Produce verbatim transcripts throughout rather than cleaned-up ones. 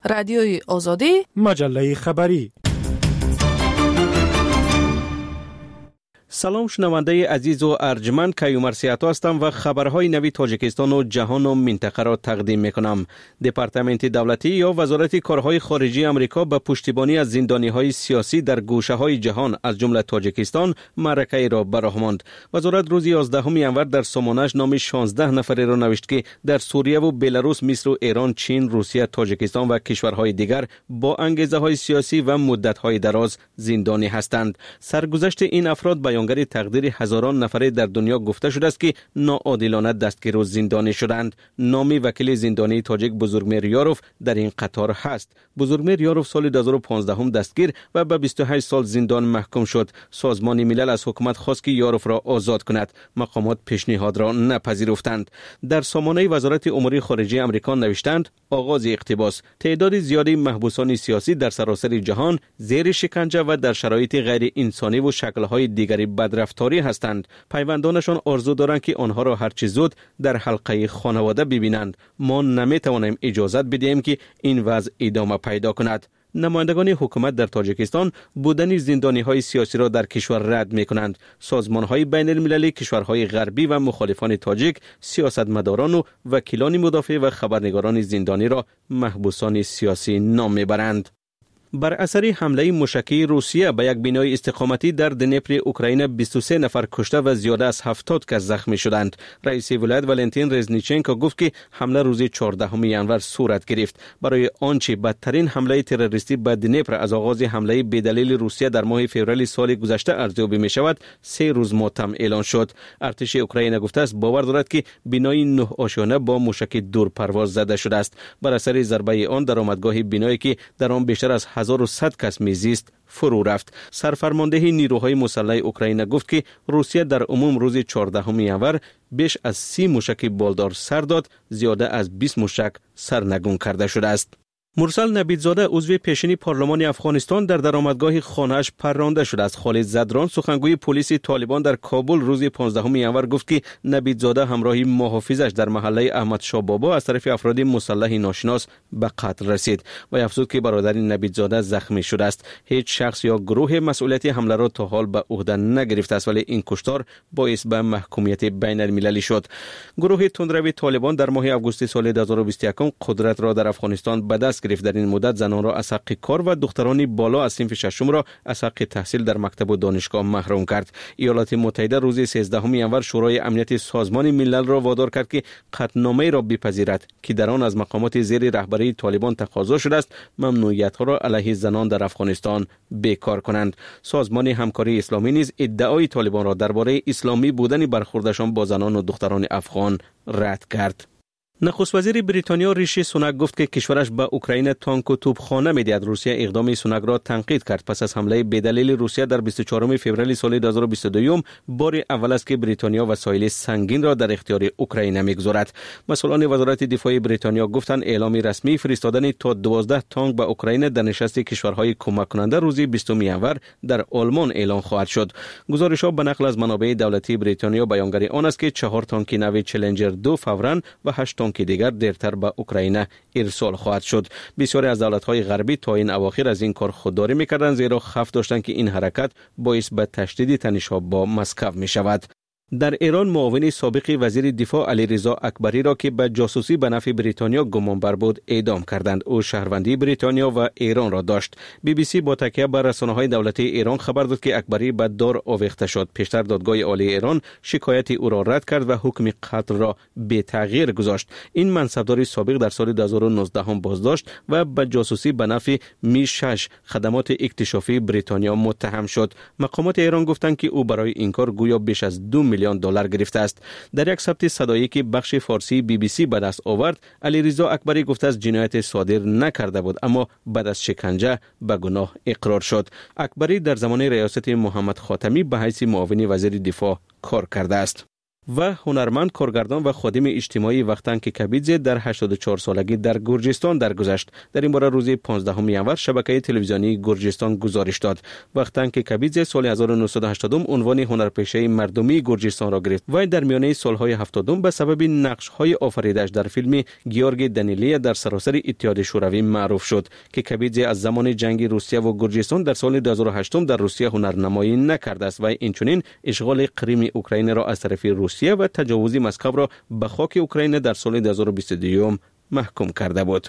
رادیوی آزادی، مجله خبری. سلام شنونده عزیز و ارجمند، کیومر سیاتو هستم و خبرهای نوی تاجیکستان و جهان و منطقه را تقدیم میکنم. دپارتمنت دولتی یا وزارت کارهای خارجی آمریکا به پشتیبانی از زندانیهای سیاسی در گوشه‌های جهان از جمله تاجیکستان معرکه را براه ماند. وزارت روز یازدهم ژانویه در سامانه‌اش نام شانزده نفری را نوشت که در سوریه و بلاروس، مصر و ایران، چین، روسیه، تاجیکستان و کشورهای دیگر با انگیزه‌های سیاسی و مدت‌های دراز زندانی هستند. سرگذشت این افراد بیانگر تقدیر هزاران نفره در دنیا گفته شده است که ناعادلانه دستگیر و زندانی شدند. نام وکیل زندانی تاجیک بزرگمیر یاروف در این قطار هست. بزرگمیر یاروف سال دو هزار و پانزده هم دستگیر و به بیست و هشت سال زندان محکوم شد. سازمان ملل از حکومت خواست که یاروف را آزاد کند. مقامات پیشنهاد را نپذیرفتند. در سامانه وزارت امور خارجه آمریکا نوشتند آغاز اقتباس: تعداد زیادی محبوسان سیاسی در سراسر جهان زیر شکنجه و در شرایط غیر انسانی و شکل‌های دیگری بدرفتاری هستند. پیوندانشان آرزو دارند که آنها را هرچه زود در حلقه خانواده ببینند. ما نمی‌توانیم اجازه بدهیم که این وضع ادامه پیدا کند. نمایندگان حکومت در تاجیکستان بودن زندانی‌های سیاسی را در کشور رد می‌کنند. سازمان‌های بین‌المللی، کشورهای غربی و مخالفان تاجیک، سیاستمداران و وکیلان مدافع و خبرنگاران زندانی را محبوسان سیاسی نام می‌برند. بر اثر حمله موشکی روسیه به یک بنای استقامتی در دنیپر اوکراین بیست و سه نفر کشته و زیاده از هفتاد کس زخمی شدند. رئیس ولایت والنتین رزنیچنکو گفت که حمله روز چهاردهم ژانویه صورت گرفت. برای آنچه بدترین حمله تروریستی به دنیپر از آغاز حمله بدلیل روسیه در ماه فوریه سال گذشته ارزیابی می شود، سه روز ماتم اعلان شد. ارتش اوکراین گفته است باور دارد که بنای نه آشیانه با موشک دورپرواز زده شده است. بر اثر ضربه آن درآمدگاه بنایی که در آن بیشتر از هزار و صد کس میزیست فرو رفت. سرفرمانده نیروهای مسلح اوکراین گفت که روسیه در عموم روز چهاردهم ژانویه بیش از سی موشک بالدار سر داد، زیاده از بیست موشک سرنگون کرده شده است. مرسل نبیدزاده عضو پیشین پارلمان افغانستان در درآمدگاه خانه‌اش پرانده شده است. خالد زدران سخنگوی پلیس طالبان در کابل روز پانزدهم ژانویه گفت که نبیدزاده همراه محافظش در محله احمد شاه بابا از طرف افراد مسلح ناشناس به قتل رسید و افزود که برادر نبیدزاده زخمی شده است. هیچ شخص یا گروه مسئولیت حمله را تا حال به عهده نگرفته است، ولی این کشتار باعث به محکومیت بین المللی شد. گروه تندرو طالبان در ماه آگوست سال دو هزار و بیست و یک قدرت را در افغانستان به دست گرفت. در این مدت زنان را از حق کار و دختران بالا از صنف ششم را از حق تحصیل در مکتب و دانشگاه محروم کرد. ایالات متحده روز سیزدهم ژانویه شورای امنیت سازمان ملل را وادار کرد که قطعنامه را بپذیرد که در آن از مقامات زیر رهبری طالبان تقاضا شده است ممنوعیت‌ها را علیه زنان در افغانستان بیکار کنند. سازمان همکاری اسلامی نیز ادعای طالبان را درباره اسلامی بودن برخوردشان با زنان و دختران افغان رد کرد. نخست وزیر بریتانیا ریشی سوناک گفت که کشورش به اوکراین تانک و توپخانه می‌دهد. روسیه اقدام سوناک را تنقید کرد پس از حمله بدلیل روسیه در بیست و چهارم فوریه سال دو هزار و بیست و دو. بار اول است که بریتانیا وسایل سنگین را در اختیار اوکراین می‌گذارد. مسئولان وزارت دفاع بریتانیا گفتند اعلام رسمی فرستادن تا دوازده تانک به اوکراین در نشست کشورهای کمک کننده روز بیستم ژانویه در آلمان اعلان خواهد شد. گزارش‌ها به نقل از منابع دولتی بریتانیا بیانگر آن است که چهار تانک نو چالنجر دو فوراً و هشت که دیگر دیرتر به اوکراین ارسال خواهد شد. بسیاری از دولت‌های غربی تا این اواخر از این کار خودداری می‌کردند، زیرا خفت داشتند که این حرکت باعث به تشدید تنش‌ها با مسکو می‌شود. در ایران معاون سابق وزیر دفاع علیرضا اکبری را که به جاسوسی به نفع بریتانیا گمانبر بود اعدام کردند. او شهروندی بریتانیا و ایران را داشت. بی بی سی با تکیه بر رسانه‌های دولتی ایران خبر داد که اکبری به دار آویخته شد. پیشتر دادگاه عالی ایران شکایت او را رد کرد و حکم قتل را به تغییر گذاشت. این منصبدار سابق در سال دو هزار و نوزده هم بازداشت و به جاسوسی به نفع می شش خدمات اکتشافی بریتانیا متهم شد. مقامات ایران گفتند که او برای این کار گویا بیش از دو میلیون دلار گرفته است. در یک ثبت صدایی که بخش فارسی بی بی سی به دست آورد، علیرضا اکبری گفته است جنایت صادر نکرده بود، اما بعد از شکنجه به گناه اقرار شد. اکبری در زمان ریاست محمد خاتمی به حیث معاون وزیر دفاع کار کرده است. و هنرمند، کارگردان و خادم اجتماعی وختانک کبیدزه در هشتاد و چهار سالگی در گرجستان درگذشت. در این باره روز پانزدهم ینور شبکه تلویزیونی گرجستان گزارش داد. وختانک کبیدزه سال هزار و نهصد و هشتاد عنوان هنرپیشه مردمی گرجستان را گرفت و در میانه سالهای هفتاد به سبب نقش‌های آفریده‌اش در فیلم گیورگی دانیلیا در سراسر اتحاد شوروی معروف شد که کبیدزه از زمان جنگ روسیه و گرجستان در سال دو هزار و هشت در روسیه هنرنمایی نکرده است و اینچنین اشغال کریم اوکراین را از طرف روسیه و تجاوز مسکو را به خاک اوکراین در سال دو هزار و بیست و دو محکوم کرده بود.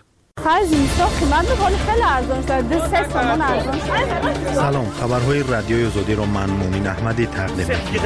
سلام، خبرهای رادیوی آزادی را من مومن احمدی تقدیم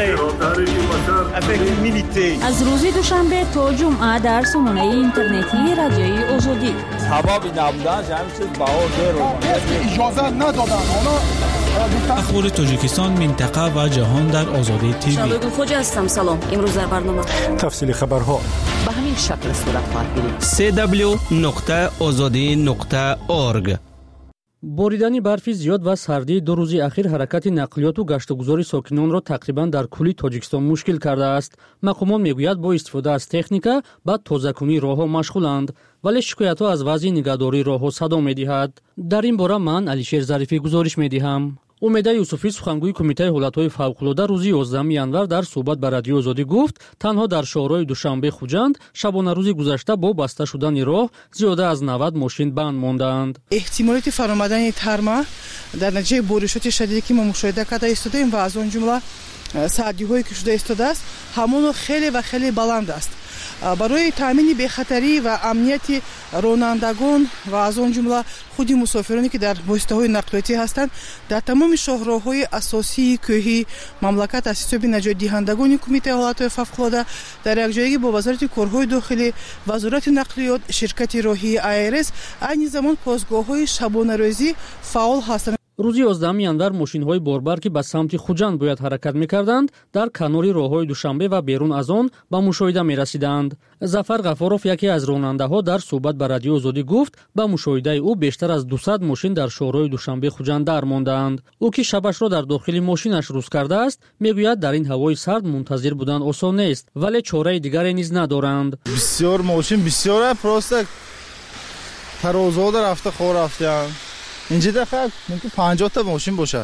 می‌کنم. از روز دوشنبه تا جمعه در سامانه اینترنتی رادیوی آزادی. سببی نبودن همین چیز بهادر رو اجازه ندادن. اخبار تاجیکستان، منطقه و جهان در آزادی تیوی. شبگون خوجا هستم. سلام. امروز در برنامه تفصیل خبرها به همین شکل صورت خواهد گرفت. سی دبلیو نقطه آزادی نقطه اورگ. боридани барфи зиёд ва сардии ду рӯзи ахир ҳаракати нақлиёту гаштугузори сокинонро тақрибан дар кулли тоҷикистон мушкил кардааст. мақомон мегӯяд бо истифода аз техника ба тозакунии роҳҳо машғуланд, вале шикоятҳо аз вазъи нигаҳдории роҳҳо садо медиҳад. дар ин бора ман Алишер Зарифӣ гузориш медиҳам. умеда юсуфӣ, сухангӯи кумитаи ҳолатҳои фавқулода, рӯзи ёздаҳуми январ дар суҳбат ба радиои озодӣ гуфт, танҳо дар шоҳрои душанбе хуҷанд шабонарӯзи гузашта бо баста шудани роҳ зиёда аз навад мошин банд мондаанд. эҳтимолияти фаромадани тарма дар натиҷаи боришоти шадиде ки мо мушоҳида карда истодаем ва аз он ҷумла саъдиҳое ки шуда истодааст ҳамоно хеле ва хеле баланд аст. барои таъмини бехатарӣ ва амнияти ронандагон ва аз он ҷумла худи мусофироне ки дар воситаҳои нақлиётӣ ҳастанд дар тамоми шоҳроҳҳои асосии кӯҳи мамлакат аз ҳисоби наҷотдиҳандагони кумитаи ҳолатҳои фавқулода дар якҷоягӣ бо вазорати корҳои дохилӣ, вазорати нақлиёт, ширкати роҳии ай ар эс айни замон постгоҳҳои шабонарӯзӣ фаъол ҳастанд. рӯзи ёздаҳуми январ мошинҳои борбар ки ба самти хуҷанд бояд ҳаракат мекарданд, дар канори роҳҳои душанбе ва берун аз он ба мушоҳида мерасиданд. зафар ғафоров, яке аз ронандаҳо, дар суҳбат ба радиои озодӣ гуфт, ба мушоҳидаи ӯ бештар аз дусад мошин дар шоҳрои душанбе хуҷанд дар мондаанд. ӯ ки шабашро дар дохили мошинаш рӯз кардааст, мегӯяд дар ин ҳавои сард мунтазир будан осон нест, вале чораи дигаре низ надоранд. бисёр мошин бисёр просто тарозода рафта хор рафтан. اینجا دفعه ممکن پنجاه تا ماشین باشه.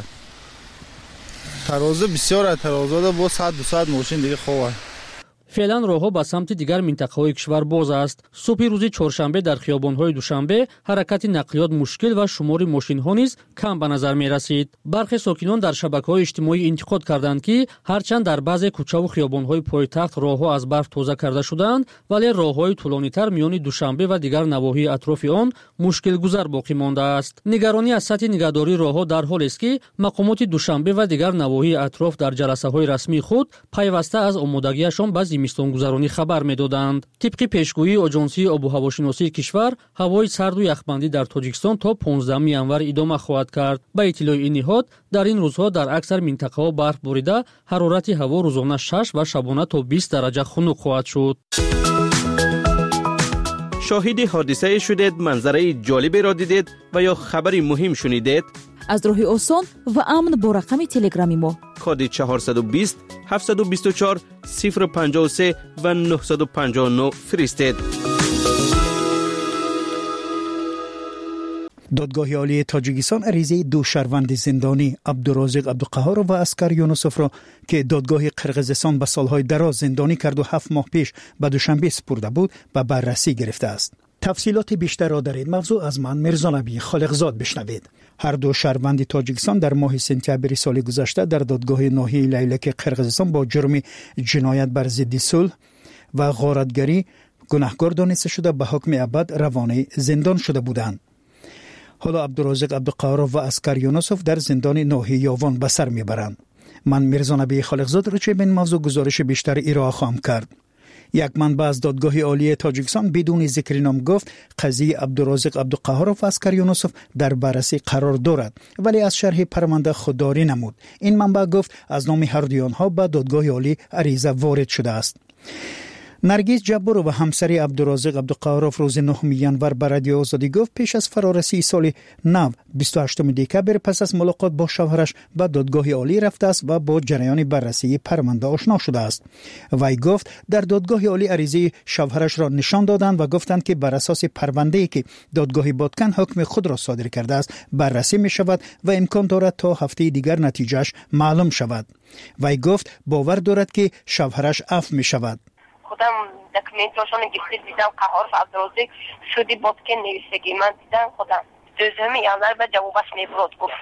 ترازو بسیار ترازو با صد دویست ماشین دیگه خوبه. феълан роҳҳо ба самти дигар минтақаҳои кишвар боз аст. субҳи рӯзи чоршанбе дар хиёбонҳои душанбе ҳаракати нақлиёт мушкил ва шумори мошинҳо низ кам ба назар мерасид. бархе сокинон дар шабакаҳои иҷтимоӣ интиқод карданд ки ҳарчанд дар баъзе кӯчаву хиёбонҳои пойтахт роҳҳо аз барф тоза карда шуданд, вале роҳҳои тӯлонитар миёни душанбе ва дигар навоҳии атрофи он мушкилгузар боқӣ мондааст. нигаронӣ аз сатҳи нигаҳдории роҳҳо дар ҳолест ки мақомоти душанбе ва дигар навоҳии атроф дар ҷаласаҳои расмии худ пайваста аз омодагиашон ба зимистongузаронӣ хабар медоданд. тибқи пешгӯии оҷонсии обуҳавошиносии кишвар, ҳавои сарду яхбандӣ дар Тоҷикистон то понздаҳуми январ идома хоҳад кард. ба иттилои ин ниҳод, дар ин рӯзҳо дар аксар минтақаҳо барф борида, ҳарорати ҳаво рӯзона шаш ва шабона то бист дараҷа хунук хоҳад шуд. شاهد حادثه شدید، منظره جالبی را دیدید و یا خبری مهم شنیدید؟ از راه آسان و امن با رقم تلگرامی ما کد چهارصد و بیست هفتصد و بیست و چهار صفر پنجاه و سه و نهصد و پنجاه و نه فرستید. دادگاه عالی تاجیکستان عریضه دو شهروند زندانی عبدالرازق عبدالقهار و اسکر یونسوف را که دادگاه قرقیزستان به سالهای دراز زندانی کرد و هفت ماه پیش به دوشنبه سپرده بود به بررسی گرفته است. تفصیلات بیشتر را در این موضوع از من میرزا نبی خالقزاد بشنوید. هر دو شهروند تاجیکستان در ماه سپتامبر سال گذشته در دادگاه ناحیه لیلک قرقیزستان با جرم جنایت بر ضد صلح و غارتگری گناهکار دانسته شده به حکم ابد روانه زندان شده بودند. حالا عبدالرازق عبدالقهار و اسکر یونسوف در زندان ناحیه یاوان به سر میبرند. من میرزا نبی خالقزاد را چه به این موضوع گزارش بیشتر ارائه خواهم کرد. یک منبع از دادگاه عالی تاجیکستان بدون ذکر نام گفت قضیه عبدالرازق عبدالقهار و اسکر یونسوف در بررسی قرار دارد، ولی از شرح پرونده خودداری نمود. این منبع گفت از نام هر دو آنها به دادگاه عالی عریضه وارد شده است. نرگس جبور و همسری عبدالرازق عبدالقهارов روز نهم ینور به رادیو آزادی گفت پیش از فرارسی سال نو بیست و هشتم دکبر پس از ملاقات با شوهرش به دادگاه عالی رفته است و با جریان بررسی پرونده آشنا شده است. وی گفت در دادگاه عالی عریضه شوهرش را نشان دادند و گفتند که بر اساس پرونده‌ای که دادگاه بادکن حکم خود را صادر کرده است بررسی می شود و امکان دارد تا هفته دیگر نتیجهش معلوم شود. وی گفت باور دارد که شوهرش عفو می شود. خودم دکومنتاشون گرفته دیدم قهارов عبدالرازق سودی بادکن نویسگی من دیدم خودم دوزمی январь به جوابش میبرد گفت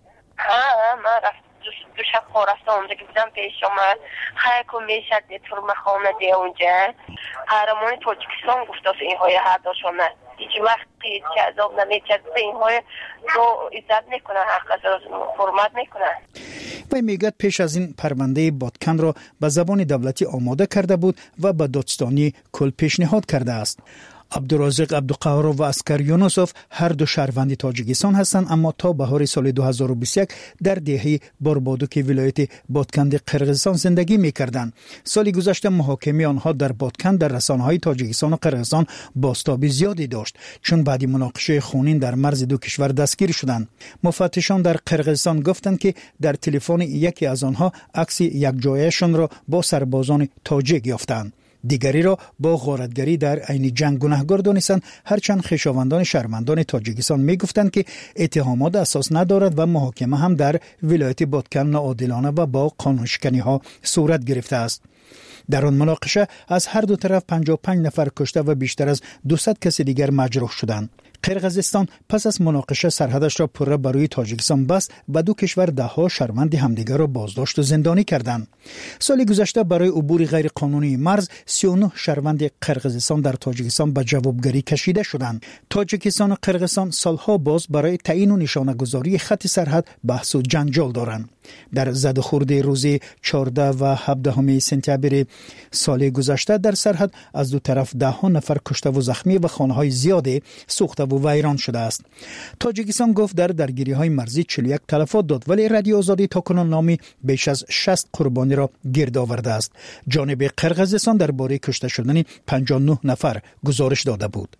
ها من رفت دو شب خورسته اونجا که دیدم پیش شما خیلی که میشد دی ترم خانه دی اونجا قهرمان تاجیکستان گفت از این های هر داشونه هیچ وقتی که عذاب نمیچد به این های تو عزت میکنه حق از حرمت میکنه. وی میگد پیش از این پرونده بادکن را به زبان دولتی آماده کرده بود و به دادستانی کل پیشنهاد کرده است. عبدالرازق عبدالقهارov و اسکر یونوسوف هر دو شهروند تاجیکستان هستند، اما تا بهار سال دو هزار و بیست و یک در دهه باربادوک ولایت بادکن قرقیزستان زندگی می‌کردند. سال گذشته محاکمه آنها در بادکن در رسانه‌های تاجیکستان و قرقیزستان بازتابی زیادی داشت، چون بعد مناقشه خونین در مرز دو کشور دستگیر شدند. مفتشان در قرقیزستان گفتند که در تلفن یکی از آنها عکس یک جایشان را با سربازان تاجیک یافتند. دیگری را با غارتگری در عین جنگ گناهکار دانستند، هرچند خویشاوندان شهروندان تاجیکستان میگفتند که اتهامات اساس ندارد و محاکمه هم در ولایت بادکن ناعادلانه و با قانونشکنی ها صورت گرفته است. در آن مناقشه از هر دو طرف پنجاه و پنج نفر کشته و بیشتر از دویست کس دیگر مجروح شدند. قرقیزستان پس از مناقشه سرحدش را پره برای تاجیکستان بست و دو کشور ده ها شهروند همدیگر را بازداشت و زندانی کردند. سال گذشته برای عبور غیر قانونی مرز سی و نه شهروند قرقیزستان در تاجیکستان به جوابگری کشیده شدند. تاجیکستان و قرقیزستان سالها باز برای تعیین و نشانه‌گذاری خط سرحد بحث و جنجال دارند. در زد و خورد روز چهارده و هفده سپتامبر سال گذشته در سرحد از دو طرف ده ها نفر کشته و زخمی و خانه‌های زیادی سوخته و ویران شده است. تاجیکستان گفت در درگیری‌های مرزی چهل و یک تلفات داد، ولی رادیو آزادی تاکنون نامی بیش از شصت قربانی را گرد آورده است. جانب قرقیزستان درباره کشته شدن پنجاه و نه نفر گزارش داده بود.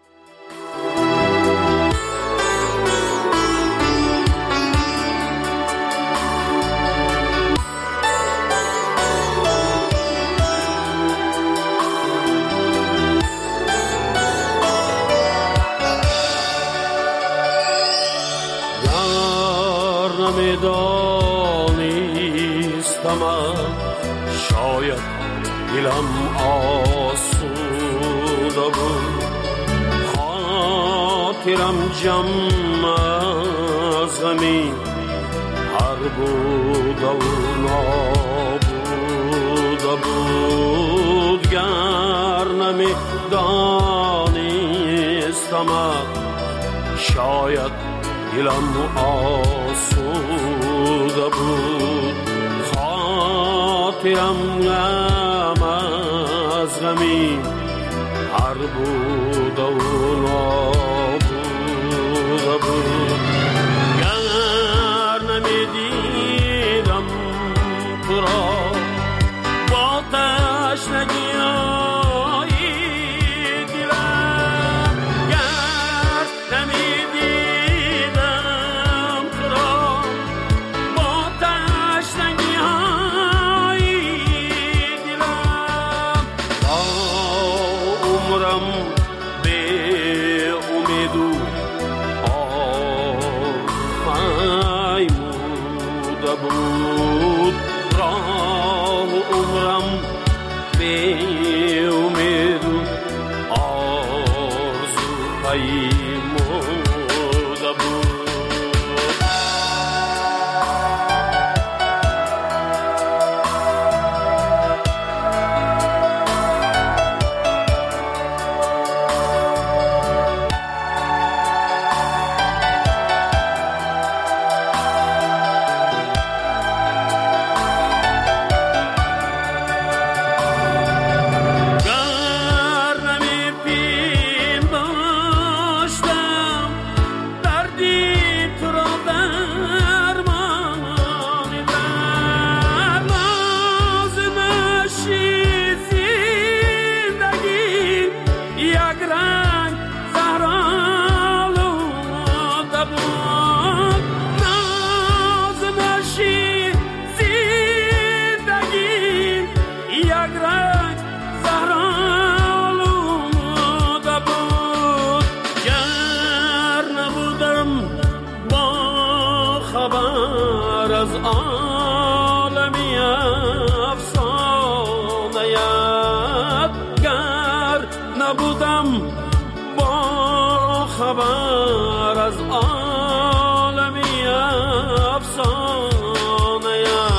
شاید دلم آسوده بود، خاطرم جمع از غمی هر بوده و نابوده بود. گر نمی دانستم شاید دلم آسوده بود، خاطرم غم از غمی هر بوده و نابوده بود. گر نمیدیدم تو را با تشنگی های دلم، گر نمیدیدم تو را با تشنگی های دلم، تا عمرم به امید و آرمیموده بود. راه عمرم به امید و آرزو پیموده بود. خبر از عالمی افسانه گر نبودم با خبر از عالمی افسانه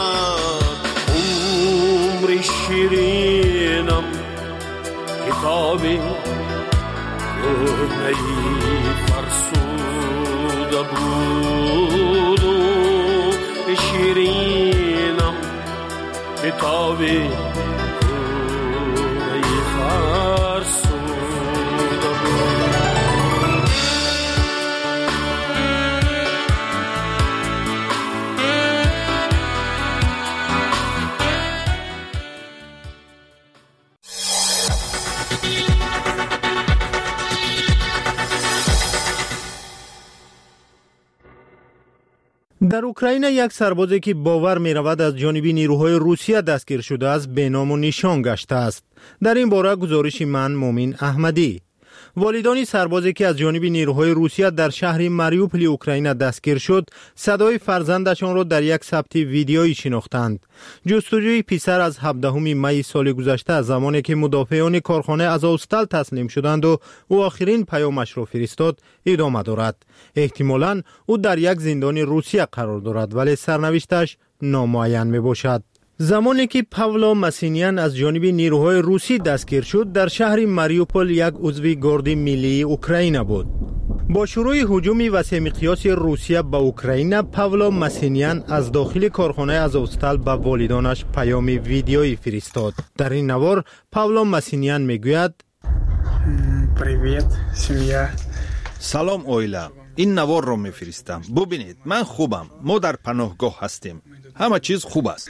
عمر شیرینم کتابی کهنه‌ای فرسوده بود و شیرینم کتابی کهنه‌ای فرسوده بود. در اوکراین یک سربازی که باور می رود از جانب نیروهای روسیه دستگیر شده است به نام و نشان گشته است. در این باره گزارش من مومن احمدی. والدان سربازی که از جانب نیروهای روسیه در شهر ماریوپول اوکراین دستگیر شد، صدای فرزندشان را در یک ثبت ویدیویی شناختند. جستجوی پسر از هفدهم می سال گذشته، زمانی که مدافعان کارخانه آزوستال تسلیم شدند و او آخرین پیامش را فرستاد، ادامه دارد. احتمالاً او در یک زندان روسیه قرار دارد، ولی سرنوشتش نامعین می باشد. زمانی که پاولو ماسینیان از جانب نیروهای روسی دستگیر شد، در شهر ماریوپول یک عضو گارد ملی اوکراین بود. با شروع هجوم وسیع مقیاس روسیه به اوکراین، پاولو ماسینیان از داخل کارخانه آزوستال به والدانش پیام ویدیویی فرستاد. در این نوار پاولو ماسینیان میگوید: پریویت سیمیا. سلام اویلا، این نوار را میفرستم. ببینید من خوبم، ما در پناهگاه هستیم، همه چیز خوب است.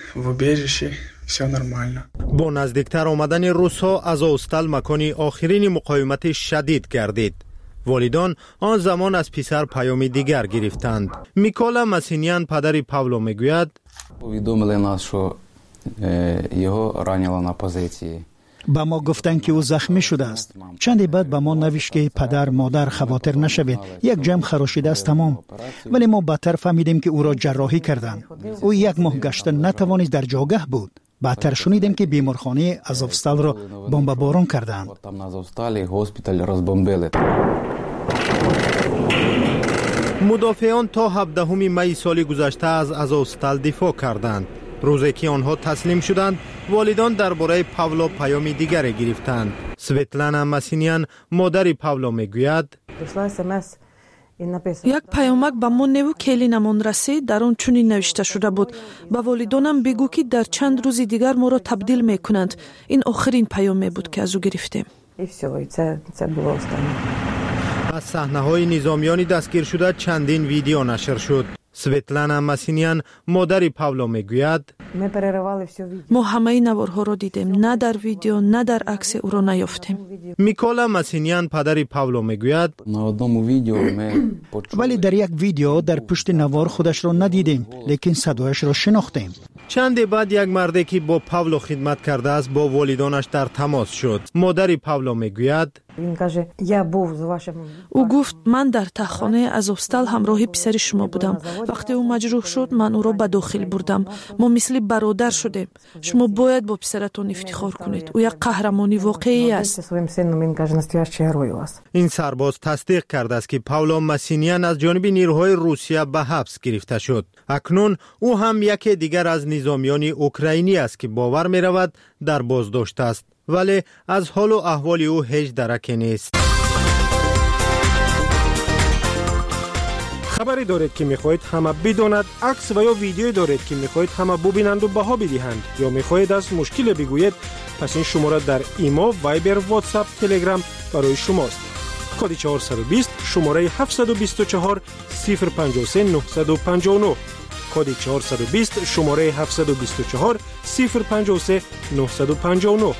با نزدیکتر آمدن روس‌ها آزوستال مکان آخرین مقاومت شدید گردید. والدان آن زمان از پسر پیام دیگر گرفتند. میکولا ماسینیان پدر پاولو میگوید: повідомили нас, що його ранило на позиції. با ما گفتن که او زخمی شده است. چندی بعد با ما نوشت که پدر مادر خواطر نشوید، یک جمع خراشیده است تمام. ولی ما بدتر فهمیدیم که او را جراحی کردند. او یک ماه گشته نتوانست در جاگه بود. بعدتر شنیدیم که بیمارخانه آزوستال را بمباران کردند. مدافعان تا هفدهم می سال گذشته از آزوستال دفاع کردند. روزی که آنها تسلیم شدند، والدان درباره پاولو پیام دیگر گرفتند. سویتلانا ماسینیان مادر پاولو میگوید: یک پیامک به من نو کلینمون رسید. در آن چنین نوشته شده بود: به والدانم بگو که در چند روز دیگر ما را تبدیل میکنند. این آخرین پیام بود که از او گرفتیم. از صحنه‌های نظامیان دستگیر شده چندین ویدیو نشر شد. سویتلانا ماسینیان مادر پاولو میگوید: ما همه نوارها را دیدیم، نه در ویدیو نه در عکس او را نیافتیم. میکولا ماسینیان پدر پاولو میگوید: ولی در یک ویدیو در پشت نوار خودش را ندیدیم، لیکن صدایش را شناختیم. چند بعد یک مردی که با پاولو خدمت کرده است با والدانش در تماس شد. مادر پاولو میگوید: او گفت من در تخانه آزوستال همراه پسر شما بودم. وقتی او مجروح شد من او را به داخل بردم. ما مثل برادر شدیم. شما باید با پسرتون افتخار کنید. او یک قهرمانی واقعی است. این سرباز تصدیق کرده است که پاولو ماسینیان از جانب نیروهای روسیه به حبس گرفته شد. اکنون او هم یکی دیگر از نظامیان اوکراینی است که باور می رود در بازداشت است، ولی از حال و احوال او هیچ درکی نیست. خبری دارید که میخواهید همه بداند، عکس و یا ویدیویی دارید که میخواهید همه ببینند و بها بدهند، یا میخواهید از مشکل بگویید، پس این شماره در ایما، وایبر، واتساپ، تلگرام برای شماست. کد چهارصد و بیست شماره هفتصد و بیست و چهار صفر پنجاه و سه نهصد و پنجاه و نه. کد چهارصد و بیست شماره هفتصد و بیست و چهار صفر پنجاه و سه نهصد و پنجاه و نه.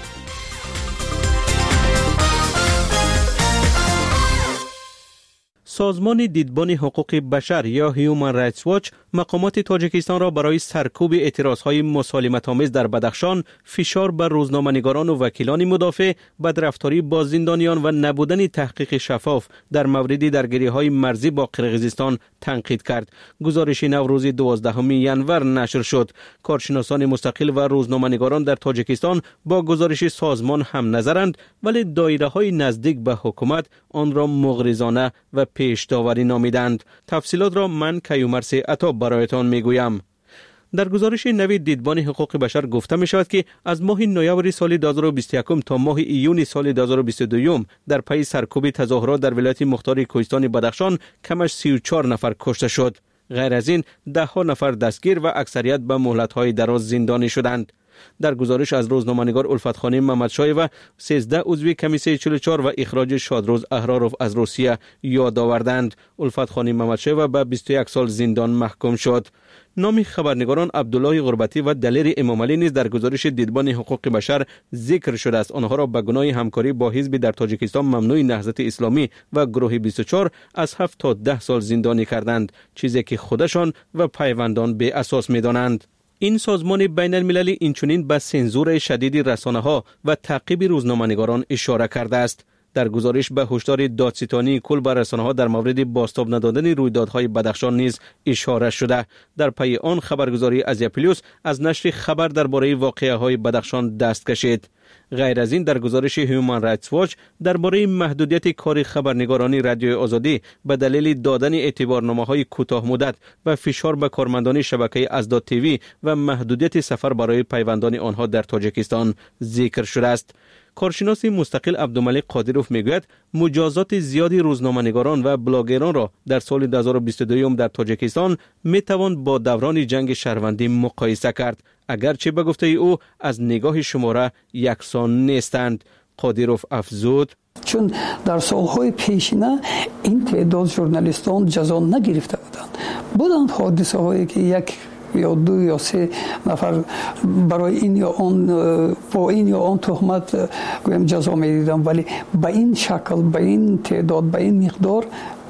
سازمان دیدبان حقوق بشر یا هیومن رایتس واچ مقامات تاجیکستان را برای سرکوب اعتراضهای مسالمت‌آمیز در بدخشان، فشار بر روزنامه‌نگاران و وکیلان مدافع، بدرفتاری با زندانیان و نبودن تحقیق شفاف در مورد درگیری‌های مرزی با قرقیزستان تنقید کرد. گزارش نو روز دوازدهم ژانویه نشر شد. کارشناسان مستقل و روزنامه‌نگاران در تاجیکستان با گزارش سازمان هم نظرند، ولی دایره‌های نزدیک به حکومت آن را مغرضانه و پیش داوری نامیدند. تفصیلات را من کیومرث عطا برایتان میگویم. در گزارش نوی دیدبان حقوق بشر گفته می شود که از ماه نوامبر سال دو هزار و بیست و یک تا ماه ایون سال دو هزار و بیست و دو در پی سرکوب تظاهرات در ولایت مختار کوهستان بدخشان کمش سی و چهار نفر کشته شد. غیر از این ده ها نفر دستگیر و اکثریت به مهلت‌های دراز زندانی شدند. در گزارش از روزنامه‌نگار الفت خانی محمدشاه و سیزده عضو کمیسه چهل و چهار و اخراج شادروز احراروف از روسیه یاد آوردند. الفت خانی محمدشاه به بیست و یک سال زندان محکوم شد. نام خبرنگاران عبدالله غربتی و دلیر امامعلی نیز در گزارش دیدبان حقوق بشر ذکر شده است. آنها را به گناه همکاری با حزب در تاجیکستان ممنوع نهضت اسلامی و گروه بیست و چهار از هفت تا ده سال زندانی کردند، چیزی که خودشان و پیوندان به اساس می‌دانند. این سازمان بین المللی اینچنین به سنزور شدید رسانه‌ها و تعقیب روزنامه‌نگاران اشاره کرده است. در گزارش به هشدار دادستانی کل بر رسانه‌ها در مورد بازتاب ندادن رویدادهای بدخشان نیز اشاره شده. در پی آن خبرگزاری ازیا پلیوس از نشر خبر درباره واقعه‌های بدخشان دست کشید. غیر از این در گزارش هیومن رایتس واچ درباره محدودیت کار خبرنگارانی رادیوی آزادی به دلیل دادن اعتبارنامه‌های کوتاه مدت و فشار به کارمندان شبکه ازداد تیوی و محدودیت سفر برای پیوندان آنها در تاجیکستان ذکر شده است. کارشناس مستقل عبدالملک قادروف میگوید مجازات زیادی روزنامه‌نگاران و بلاگران را در سال دو هزار و بیست و دو در تاجیکستان میتوان با دوران جنگ شهروندی مقایسه کرد، اگرچه به گفته او از نگاه شماره یکسان نیستند. قادروف افزود چون در سالهای پیشینه این تعداد ژورنالیستان جزا نگرفته بودند. بودند حادثه هایی که یک یا دو یا سه نفر برای این یا آن با این یا آن تهمت گویم جزا میدیدن، ولی به این شکل، به این تعداد، به این مقدار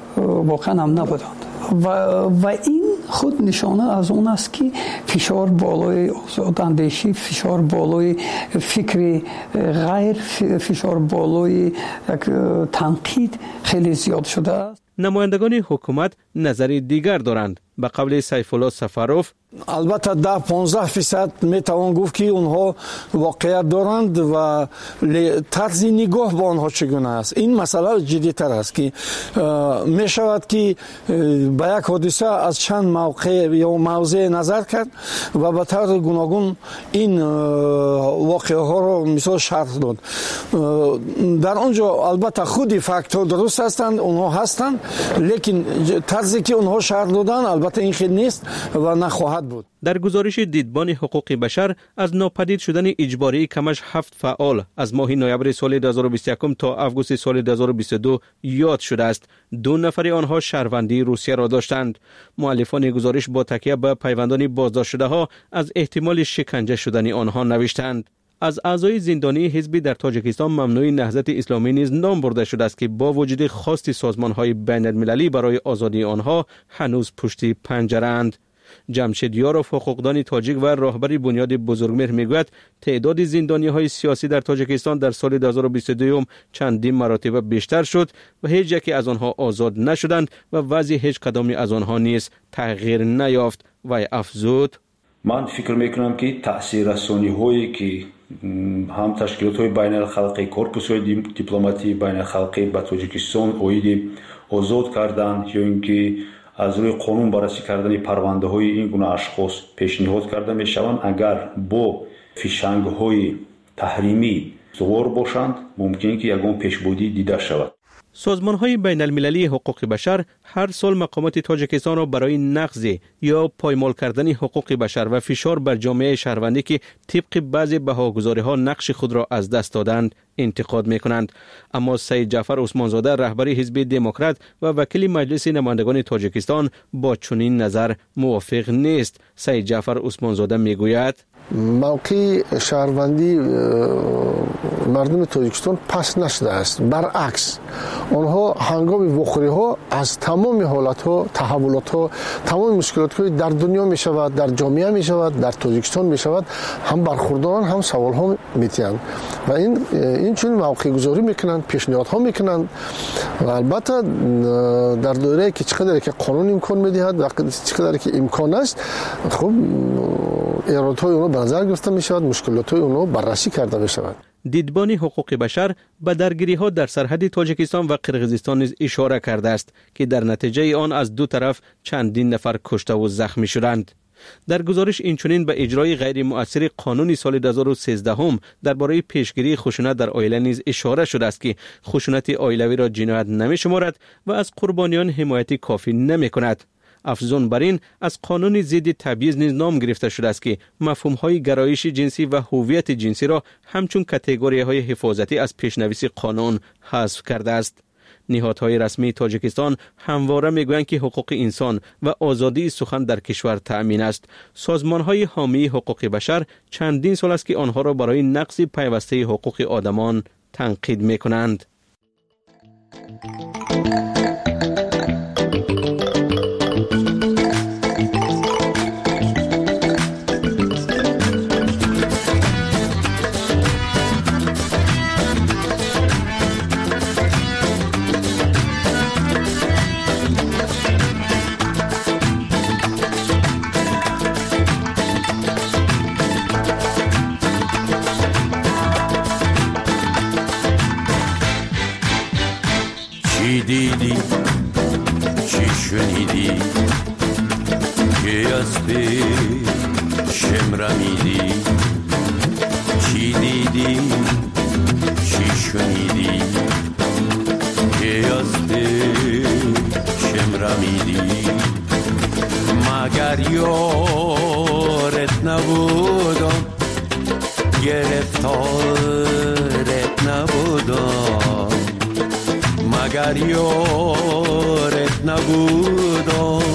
واقعا هم نبودند و و این خود نشانه از اون است که فشار بالای آزاداندیشی، فشار بالای فکر غیر، فشار بالای یک تنقید خیلی زیاد شده است. نمایندگان حکومت نظری دیگر دارند. به قول سیف الله سفروف البته ده پانزده فیصد میتوان گفت که اونها واقعیت دارند و طرز نگاه با آنها چگونه است. این مسئله جدی‌تر است که می شود که به یک حادثه از چند موقع یا موضع نظر کرد و به طور گوناگون این واقعه ها را مثال شرح داد. در آنجا البته خودی فکت ها درست هستند، اونها هستند، لیکن طرزی که اونها شرح دادن البته این خیلی نیست و نخواهد بود. در گزارش دیدبان حقوق بشر از ناپدید شدن اجباری کمش هفت فعال از ماه نوامبر سال دو هزار و بیست و یک تا آگوست سال دو هزار و بیست و دو یاد شده است. دو نفر آنها شهروندی روسیه را داشتند. مؤلفان گزارش با تکیه به پیوندان بازداشت شده ها از احتمال شکنجه شدن آنها نوشتند. از اعضای زندانی حزبی در تاجیکستان ممنوع نهضت اسلامی نیز نام برده شده است که با وجود خواست سازمان‌های بین المللی برای آزادی آنها هنوز پشت پنجره اند. جمشید یاروف حقوقدان تاجیک و راهبر بنیاد بزرگمهر میگوید تعداد زندانی‌های سیاسی در تاجیکستان در سال دو هزار و بیست و دو چندین مراتب بیشتر شد و هیچ یکی از آنها آزاد نشدند و وضع هیچ کدامی از آنها نیز تغییر نیافت. و افزود من فکر میکنم که تأثیر رسانی‌هایی که هم تشکیلات‌های بین الخلقی، کورپوس‌های دیپلماتی بین الخلقی به تاجیکستان اوید آزاد کردند یا اینکه از روی قانون بررسی کردن پرونده‌های این گونه اشخاص پیشنهاد کرده می‌شوند، اگر با فشنگ‌های تحریمی سوار باشند ممکن که یگان پیشبردی دیده شود. سازمان‌های بین المللی حقوق بشر هر سال مقامات تاجیکستان را برای نقض یا پایمال کردن حقوق بشر و فشار بر جامعه شهروندی که طبق بعضی بهاگزاری‌ها نقش خود را از دست دادند انتقاد میکنند. اما سید جعفر عثمانزاده رهبر حزب دموکرات و وکیل مجلس نمایندگان تاجیکستان با چنین نظر موافق نیست. سید جعفر عثمانزاده میگوید موقع شهروندی مردم تاجیکستان پس نشده است. برعکس آنها هنگام وخوری ها از تمام حالت ها، تحولات ها، تمام مشکلات های در دنیا می شود، در جامعه می شود، در تاجیکستان می شود، هم برخورداران هم سوال ها میتیند و این این چون موقع گذاری میکنند، پیشنهاد ها میکنند و البته در دایره که چقدر که قانون امکان میدهد و چقدر که امکان است، خب ایرادات های اونها به نظر گرفته می شود، مشکلات های اونها بررسی کرده می شود. دیدبان حقوق بشر به درگیری ها در سرحد تاجیکستان و قرقیزستان نیز اشاره کرده است که در نتیجه آن از دو طرف چندین نفر کشته و زخمی شدند. در گزارش اینچنین به اجرای غیر مؤثر قانون سال دو هزار و سیزده هم درباره پیشگیری خشونت در عائله نیز اشاره شده است که خشونت عائلوی را جنایت نمی شمارد و از قربانیان حمایت کافی نمی کند. افزون بر این از قانون ضد تبعیض نیز نام گرفته شده است که مفهوم‌های گرایش جنسی و هویت جنسی را همچون کاتگوری‌های حفاظتی از پیش‌نویس قانون حذف کرده است. نهادهای رسمی تاجیکستان همواره میگویند که حقوق انسان و آزادی سخن در کشور تأمین است. سازمان‌های حامی حقوق بشر چندین سال است که آنها را برای نقض پیوسته حقوق آدمان تنقید می‌کنند. دیدی چی شنیدی که از پیشم رمیدی چی دیدی چی شنیدی که از پیشم رمیدی مگر یارت نبودم گرفتارت نبودم مگر یارت نبودم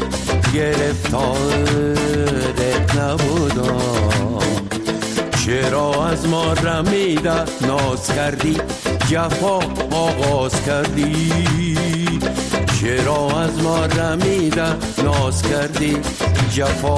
گرفتارت نبودم چرا از ما رمیده ناز کردی جفا آغاز کردی چرا از ما رمیده ناز کردی جفا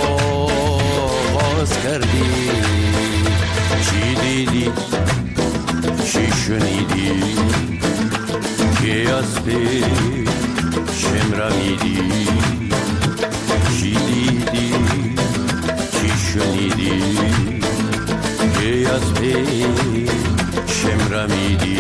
آغاز کردی چی دیدی چی شنیدی که از پیشم رمیدی چی دیدی چی شنیدی که از پیشم رمیدی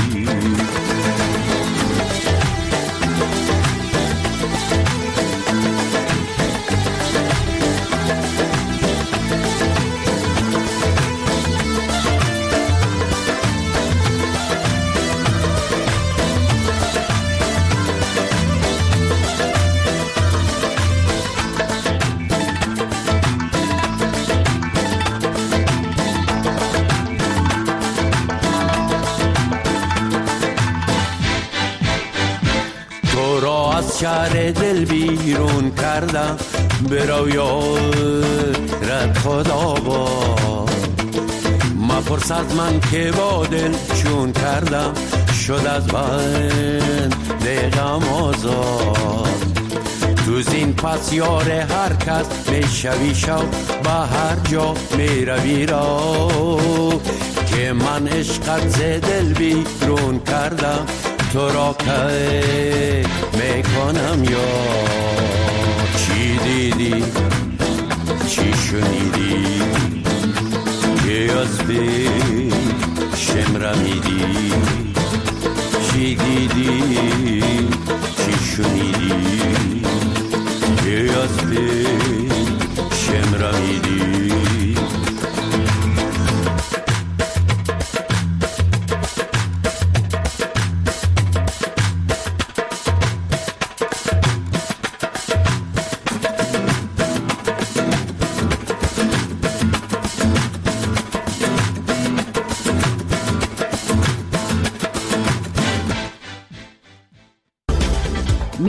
شهر دل بیرون کردم برو یارت خدا با مپرس از من که با دل چون کردم شد از بند دقم آزاد تو زین پس یار هر کس میشوی شو به هر جا میروی را که من عشقت ز دل بیرون کردم تو را که میکنم یا چی دیدی چی شنیدی که از پیشم رمیدی چی دیدی چی شنیدی که از پیشم رمیدی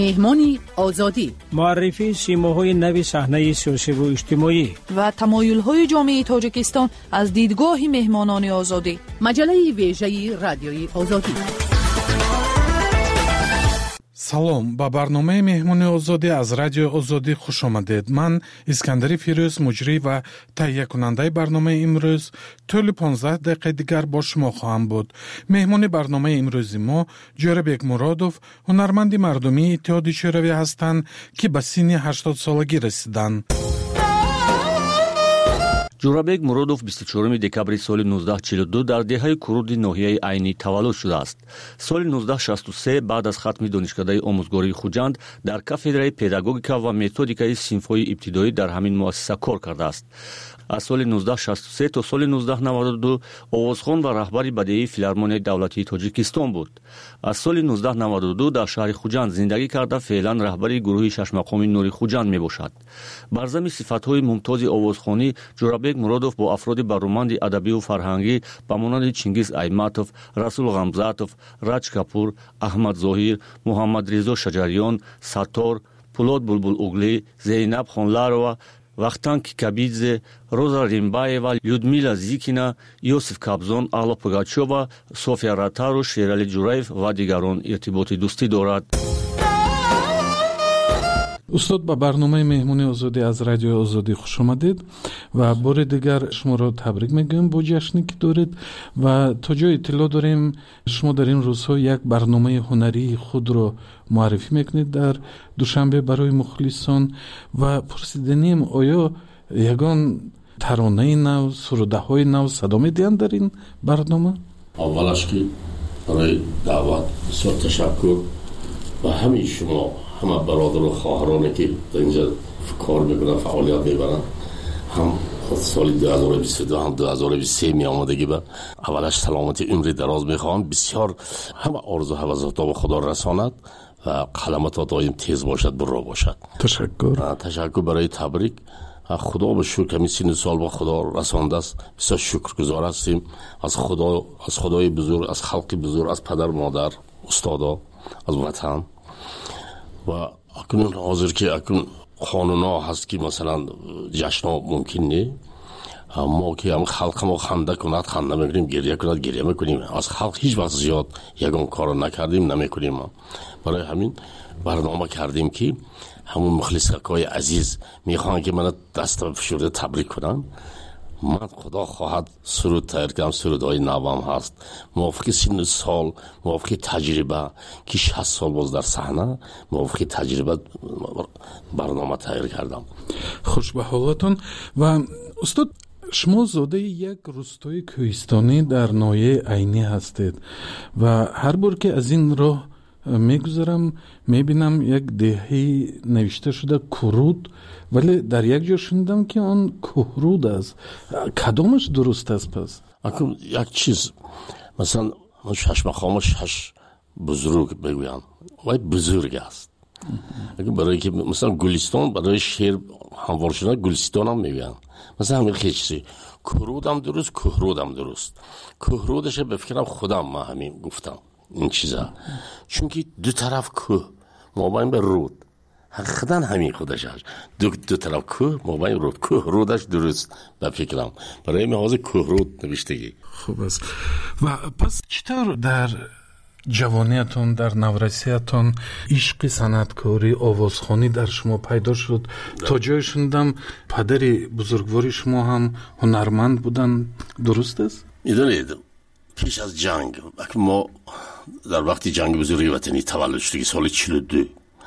مهمان آزادی، معرفی سیماهای نوی صحنه سیاسی و اجتماعی و تمایل‌های جامعه تاجیکستان از دیدگاه مهمانان آزادی. مجله ویژه رادیوی آزادی. салом ба барномаи меҳмони озодӣ аз радиои озодӣ хуш омадед. ман искандари фирӯз муҷрӣ ва таҳиякунандаи барномаи имрӯз тӯли понздаҳ дақиқаи дигар бо шумо хоҳам буд. меҳмони барномаи имрӯзи мо ҷорабек муродов ҳунарманди мардумии иттиҳоди шӯравӣ ҳастанд ки ба синни ҳаштод солагӣ расиданд. ҷорабек муродов бисту чорум декабри соли нуздаҳ чилу ду дар деҳаи куруди ноҳияи Айнӣ таваллуд шудааст. соли нуздаҳ шасту се баъд аз хатми донишкадаи омӯзгории Хуҷанд дар кафедраи педагогика ва методикаи синфҳои ибтидоӣ дар ҳамин муассиса кор кардааст. аз соли нуздаҳ шасту се то соли нуздаҳ наваду ду овозхон ва раҳбари бадеии филармонияи давлатии Тоҷикистон буд. аз соли нуздаҳ наваду ду дар шаҳри Хуҷанд зиндагӣ карда феълан раҳбари гурӯҳи шашмақоми Нури Хуҷанд мебошад. бар замми сифатҳои мумтози овозхонӣ ҷорабек муродов бо афроди баруманди адабию фарҳангӣ ба монанди Чингиз Айматов, Расул Ғамзатов, Раҷ Капур, Аҳмад Зоҳир, Муҳаммадрезо Шаҷарён, Саттор, Пулод Булбулоглӣ, Зейнаб Хонларова, Вахтан Кикабидзе, Роза Римбаева, Людмила Зикина, Йосиф Кабзон, Алла Пугачова, София Ратару, Шерали Ҷураев ва дигарон иртиботи дӯстӣ дорад. устод ба барномаи меҳмони озодӣ аз радиои озодӣ хуш омадед ва бори дигар шуморо табрик мегӯем бо ҷашне ки доред ва то ҷо иттилоъ дорем шумо дар ин рӯзҳо як барномаи ҳунарии худро муаррифӣ мекунед дар душанбе барои мухлисон ва пурсиданем оё ягон таронаи нав, сурудаҳои нав садо медиҳанд дар ин барнома? аввалаш ки барои даъват бисёр ташаккур ва ҳамаи шумо ҳама бародару хоҳароне ки дар инҷа кор мекунанд, фаъолият мебаранд, ҳам соли ду ҳазору бисту ду ҳам ду ҳазору бисту се меомадагӣ ба аввалаш саломати умри дароз мехоҳам. бисёр ҳама орзу ҳавасотро ба худо расонад ва қаламатро доим тез бошад, бурро бошад. ташаккур. ташаккур барои табрик. худо ба шукр ҳамин синну сол ба худо расондааст. бисёр шукргузор ҳастем аз худо, аз худои бузург, аз халқи бузург, аз падар модар, устодо, аз ватан. ва акнун ҳозир ки акнун қонунҳо ҳаст ки масалан ҷашнҳо мумкин не, мо ки ҳам халқамо ханда кунад ханда мекунем, гирья кунад гирья мекунем. аз халқ ҳеҷ вақт зиёд ягон корро накардем, намекунем. барои ҳамин барнома кардем ки ҳамун мухлисакҳои азиз мехоҳанд ки мана даста фушурда табрик кунанд. ман худо хоҳад суруд тайёр кардам, сурудҳои навам ҳаст мувофиқи синну сол, мувофиқи таҷриба ки шаст сол боз дар саҳна, мувофиқи таҷриба барнома тайёр кардам. хуш ба ҳолатон. ва устод шумо зодаи як рӯстои кӯҳистонӣ дар ноҳияи Айнӣ ҳастед ва ҳар бор ки аз ин роҳ мегузарам мебинам як деҳаи навишта шуда Куруд, вале дар як ҷо шунидам ки он Кӯҳруд аст. кадомаш дуруст аст пас? акун як чиз масалан шашмахомо шаш бузург мегӯянд, вай бузург аст. барое ки масалан Гулистон барои шеър ҳамвор шуда Гулистонам мегӯянд. масалан ҳамин хечизи Кӯрудам дуруст, Кӯҳрудам дуруст. Кӯҳрудаша ба фикрам худам ма ҳамин гуфтам ин чиза, чунки ду тараф кӯҳ мобайн ба руд, ҳақиқатан ҳамин худаш аст. ду ду тараф кӯҳ мобайн руд, Кӯҳрудаш дуруст ба фикрам. барои ин ҳозир Кӯҳруд навиштагӣ. хуб аст. ва пас чӣ тавр дар ҷавониятон, дар наврасиятон ишқи санъаткорӣ, овозхонӣ дар шумо пайдо шуд? то ҷое шунидам падари бузургвори шумо ҳам ҳунарманд буданд, дуруст аст? медонед пеш аз ҷанг мо дар вақти ҷанги бузурги ватанӣ таваллуд шудагӣ соли чилу ду,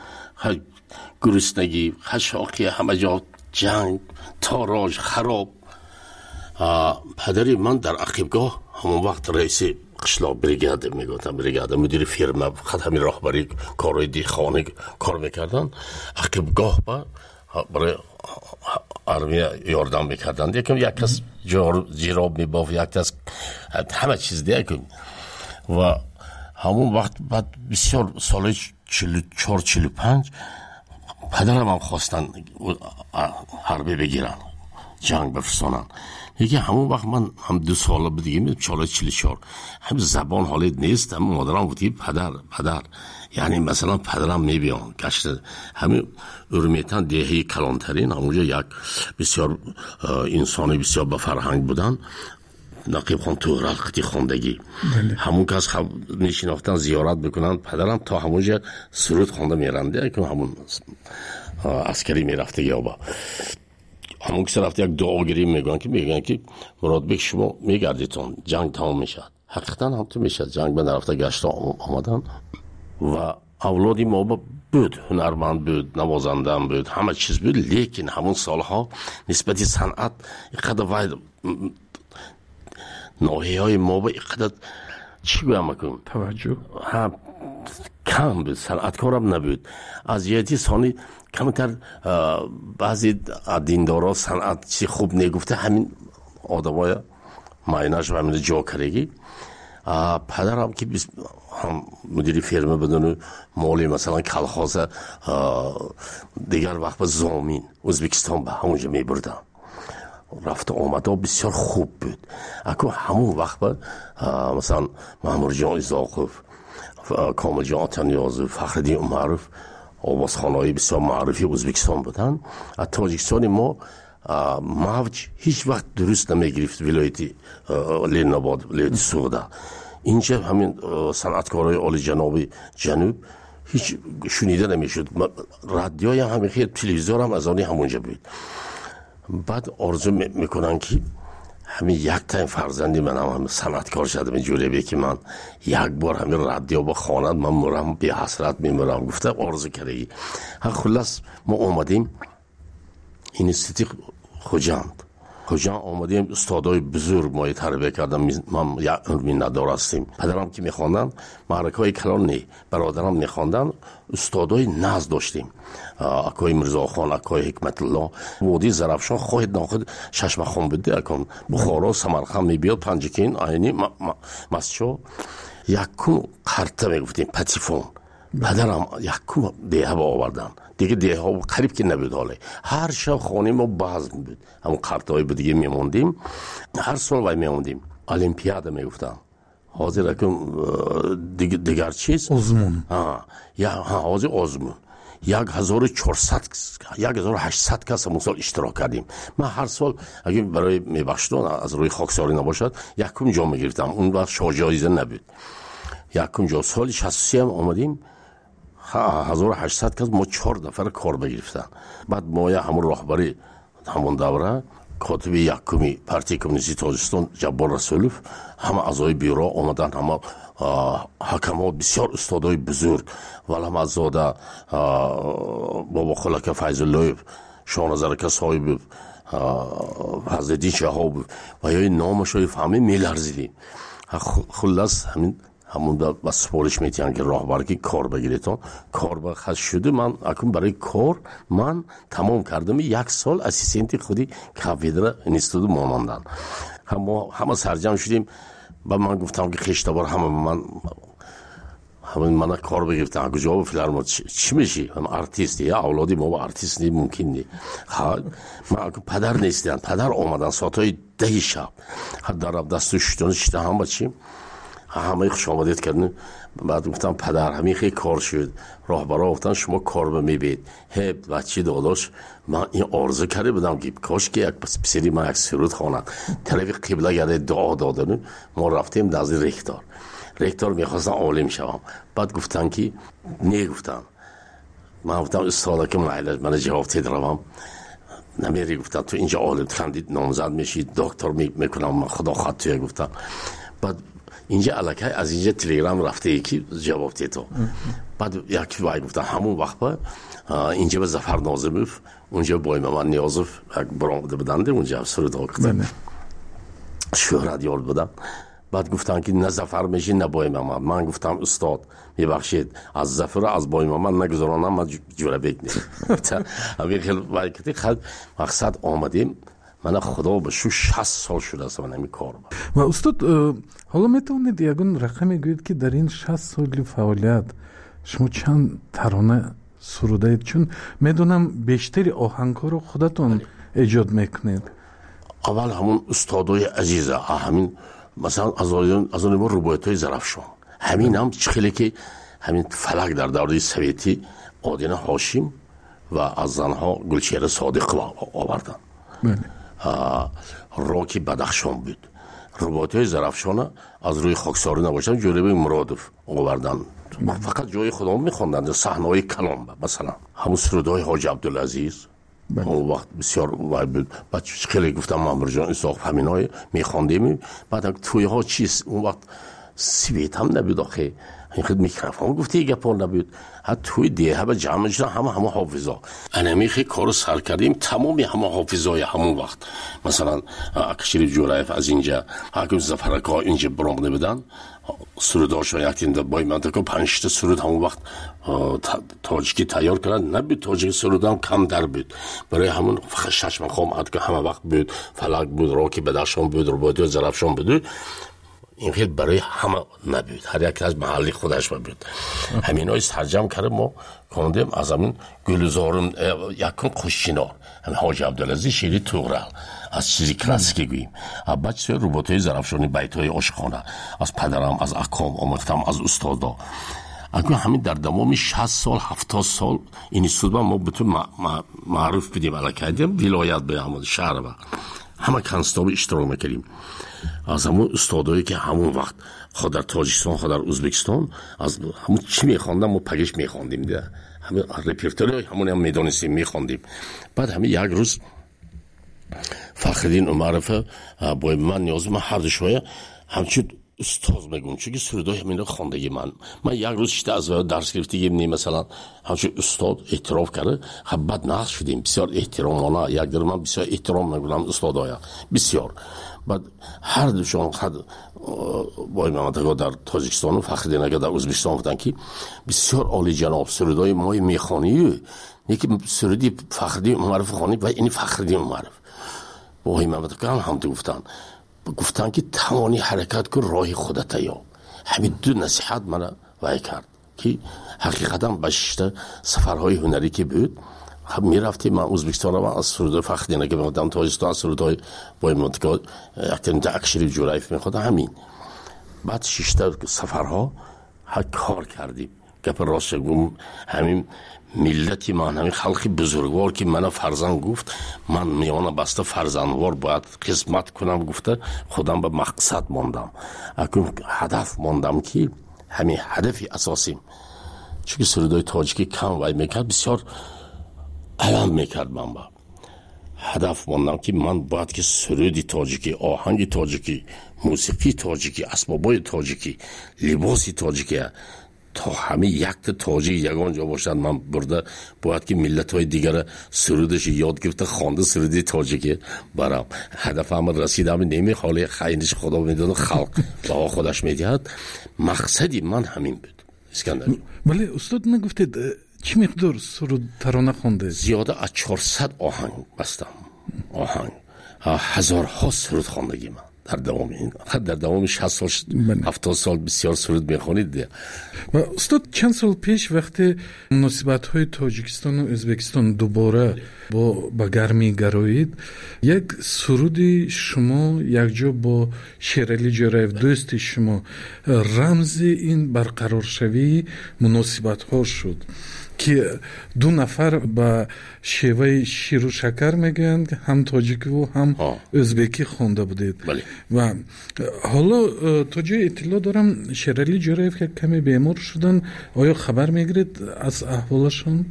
гуруснагӣ, хашоқӣ, ҳама ҷо ҷанг, торож, хароб. падари ман дар ақибгоҳ ҳамон вақт раиси қишлоқ бригада мегуфтанд, бригада мудири фирма, фақат ҳамин роҳбари корҳои деҳқонӣ кор мекарданд. ақибгоҳ ба барои армия ёрдам мекарданд. якум як кас ҷироб мебофт, як кас ҳама чиз декум. ва ҳамон вақт баъд бисёр солаи чилу чор чилу панҷ падарамам хостанд ҳарбӣ бигиранд. جنگ بفرستانن. یکی همون وقت من هم دو سال بودیم چاله چلی چار هم زبان حالت نیست. هم مادرم بودی پدر پدر یعنی مثلا پدرم میبیان گشت همین ارمیتن دهی کلانترین همونجا یک بسیار انسانی بسیار با فرهنگ بودن. نقیب خان تغرل خطی خوندگی همون کس خب نشیناختن زیارت بکنن پدرم تا همونجا سرود خونده میرنده که همون عسکری میرفته یا با همون کسی رفته یک دعاگیری میگن که میگن که مراد بک شما میگردیتون جنگ تمام میشد. حقیقتا هم تو میشد. جنگ به نرفته گشت آمدن و اولادی ما بود هنرمند بود نوازنده بود همه چیز بود. لیکن همون سالها نسبتی صنعت اینقدر وید ناحیه های ما با اینقدر چی گویم مکن توجه هم کم بود. صنعتکارم نبود. از جهتی ثانی کمتر بعضی دیندارا صنعت چی خوب نگفته همین آدمای مایناش و همین جاکرگی. پدرم که هم مدیری فرمه بدون مالی مثلا کلخاز دیگر وقت به زامین ازبکستان به همونجا می بردن. رفت آمده بسیار خوب بود. اکو همون وقت به مثلا محمود جان ازاقف کامل جان آتنیازو فخردین عمرف آوازخانه‌های بسیار معروفی ازبکستان بودن. از تاجیکستان ما موج هیچ وقت درست نمیگرفت. ولایتی لیناباد ولایتی سودا اینجا همین صنعتکارای عالی جنابی جنوب هیچ شنیده نمیشد. رادیوی همین خیلی تلویزیون هم از آنی همونجا بود. بعد آرزو میکنن که همین یک تا فرزندی من هم, هم صنعتکار شدم اینجوری به که من یک بار همین رادیو با خواند من مرم بی حسرت میمرم. گفته آرزو کردی. خلاص ما اومدیم اینستیتوت خوجند خوجند آمدیم. استادای بزرگ ما تربیه کردم. من یک علمی ندار هستیم. پدرم که میخواندن معرکه های کلان نی برادرم میخواندن استادای ناز داشتیم. اکای مرزا خان اکای حکمت الله وادی زرافشان خواهد ناخد ششم خان بده اکن بخارا سمرقند میبیاد پنجکین آینی مسجد یکم قرطه میگفتیم پتیفون. پدرم یکم دیه با آوردن دیگه دیه ها قریب که نبود. حاله هر شب خانه ما بازم بود. همون قرطه های دیگه میموندیم. هر سال وای میموندیم. المپیاده میگفتن حاضر اکم دیگر, دیگر چیز آزمون یا حاضر آزمون یک هزار و چهارصد یک هزار و هشتصد کس همون سال اشتراک کردیم. من هر سال اگه برای میبخشتون از روی خاکساری نباشد یکم جا میگرفتم. اون وقت شاه جایزه نبود. یکم جا سال شصت و سه هم آمدیم هزار و هشتصد کس ما چهار نفر کار بگرفتن. بعد ما یا همون راهبری همون دوره کاتب یکمی پارتی کمونیستی تاجیکستان جبار رسولوف همه اعضای بیورو آمدن. همه حکمات بسیار استادای بزرگ ولهم زاده بابا خلک فیض الله شاهنظر صاحب حضرت شهاب و یا نامش رو فهمی میلرزیدیم. خلاص همین همون با سپارش میتین که راهبرکی کار بگیریتون کار بخش شده. من اکنون برای کار من تمام کردم. یک سال اسیستنتی خودی کافیدر اینستیتوت مانندن. همه همه سرجم شدیم. با من گفتم که خشتبار همه من همه من کار بگیرتن. کجا فیلم چی میشی؟ من آرتیستی یا اولادی ما آرتیست نی ممکن نی. ها من پدر نیستم. پدر آمدن ساعتای ده شب. حد در دستش شده هم بچیم. همه خوش آمدید کردن. بعد گفتم پدر همین خیلی کار شد. راهبرا گفتن شما کار به میبید. هی بچه داداش من این آرزو کرده بودم که کاش که یک پسری من یک سرود خواند. طرف قبله گرده دعا دادن. ما رفتیم دازی رکتار. رکتار میخواستن عالم شوم. بعد گفتن که نه گفتن. من گفتم استاد که من من جواب تدرم. نمیری گفتن تو اینجا عالم خندید نامزد میشی دکتر میکنم خدا خواهد توی گفتن. بعد اینجا علاقه از اینجا تلگرام رفته یکی جواب تو. بعد یکی وای گفتن همون وقت با اینجا به ظفر ناظموف اونجا با من نیازف یک برآمده بدنده اونجا سرود آورد. شهرت یار بودم. بعد گفتن که نه ظفر میشی نه بای من. من گفتم استاد میبخشید از ظفر از بای من نگذارانم من جوره بگنیم. همین خیلی وای کتی خد مقصد آمدیم. من خدا به شو شصت سال شده است من همین کار و استاد حالا میتونید یگون رقمی گوید که در این شصت سال فعالیت شما چند ترانه سروده اید؟ چون میدونم بیشتری آهنگ‌ها رو خودتون ایجاد میکنید. اول همون استادای عزیزه، همین مثلا از آن از آن ما روبایت‌های زرافشان، همین هم خیلی که همین فلک در دوره سویتی آدین هاشم و از زنها گلچهره صادق آوردن. راکی بدخشان بود. روبایت‌های زرافشان از روی خاکساری نباشن، جلوی مرادف آوردن. فقط جای خودمون می‌خوندن، صحنه‌های کلام مثلا همون سرودهای حاج عبدالعزیز اون وقت بسیار وای بود. بعد خیلی گفتم مامور جان اساق همینای می‌خوندیم. بعد توی ها چیز اون وقت سویت هم نبود، آخه این خود میکروفون گفتی گپا نبود. حتی توی دیه به جمع جدا همه همه حافظا انمی خیلی کار سر کردیم، تمامی همه حافظای همون وقت. مثلا اکشریف جورایف از اینجا، حکم زفرکا اینجا برام نبودن، سروداشون یکتین در بای منطقه پنج تا سرود همون وقت تاجیکی تیار کردن. نبود تاجیک سرود هم کم در بود، برای همون شش مقام عد که همه وقت بود، فلک بود، راکی بدخشان بود، روبایت زرافشان بود. این خیلی برای همه نبود، هر یک از محلی خودش بود. همین های ترجمه کرده ما کندیم از همین گلزارم یکم خوشچینار، همین حاج عبدالعزیز شیری توغرل از چیزی کلاسیکی گوییم. بعد سوی روبایت‌های زرافشانی، بیت‌های عاشقانه از پدرم، از اقام آموختم، از استادا. اگر همین در دمام شصت سال هفتاد سال این استاد ما بتون معروف بدیم علا کردیم ولایت به همون شهر و همه کنستاب اشتراک میکردیم. از همون استادایی که همون وقت خود در تاجیکستان خود در ازبکستان از همون چی میخواندم ما پگش میخواندیم ده، همون رپرتوری همون هم میدانستیم میخواندیم. بعد همین یک روز فخرالدین عمرف با من نیاز من هر دوشویه همچون استاد میگم، چون که سرودای همین رو خواندگی من من یک روز شده از درس گرفتیم نیم مثلا همچون استاد اعتراف کرده، خب بعد نقص شدیم بسیار احترامانه، یک در من بسیار احترام میگم استادایا بسیار. بعد هر دوشان خد با منطقه در تاجیکستان و فخرالدین اگر در ازبکستان بودن که بسیار عالی جناب سرودای مای میخوانی، یکی سرودی فخرالدین عمرف خوانی و این فخرالدین عمرف با این منطقه هم هم گفتن گفتن که توانی حرکت کن راه خودت یا همین دو نصیحت من وای کرد که حقیقتا بشته سفرهای هنری که بود خب میرفتیم من ازبکستان رو از سرود فخرالدین که می‌دم تاجیکستان سرودهای با این منطقه یک اکشریف جورایف میخواد همین. بعد شش سفرها ها کار کردیم. گپ راست گم همین ملتی من همین خلقی بزرگوار که من فرزند گفت من میانه بسته فرزندوار باید قسمت کنم گفته خودم به مقصد ماندم، اکنون هدف ماندم که همین هدفی اساسیم. چون سرودای تاجیکی کم وای میکرد بسیار علم میکرد من با هدف ماندم که من باید که سرودی تاجیکی، آهنگ تاجیکی، موسیقی تاجیکی، اسبابای تاجیکی، لباسی تاجیکی تا همه یک تاجیک یگان جا باشند من برده باید که ملت های دیگر سرودش یاد گرفته خوانده سرودی تاجیکی برام هدف هم رسیدم. نمی خالی خیلیش خدا میدونه خلق با خودش میدهد. مقصدی من همین بود اسکندر. ولی استاد نگفتید چی مقدار سرود ترانه خونده؟ زیاده از چهارصد آهنگ بستم، آهنگ هزارها سرود خواندگی من در دوام این در دوام شصت سال هفتاد سال بسیار سرود میخونید. و استاد چند سال پیش وقتی مناسبت های تاجیکستان و ازبکستان دوباره با با گرمی گرایید، یک سرودی شما یک جا با شیرعلی جورایف دوست شما رمز این برقرار شوی مناسبت ها شد که دو نفر با شیوه شیر و شکر میگن، هم تاجیکی و هم ازبکی خونده بودید. بله. و حالا تا جای اطلاع دارم شیرعلی جورایف که کمی بیمار شدن، آیا خبر میگیرید از احوالشون؟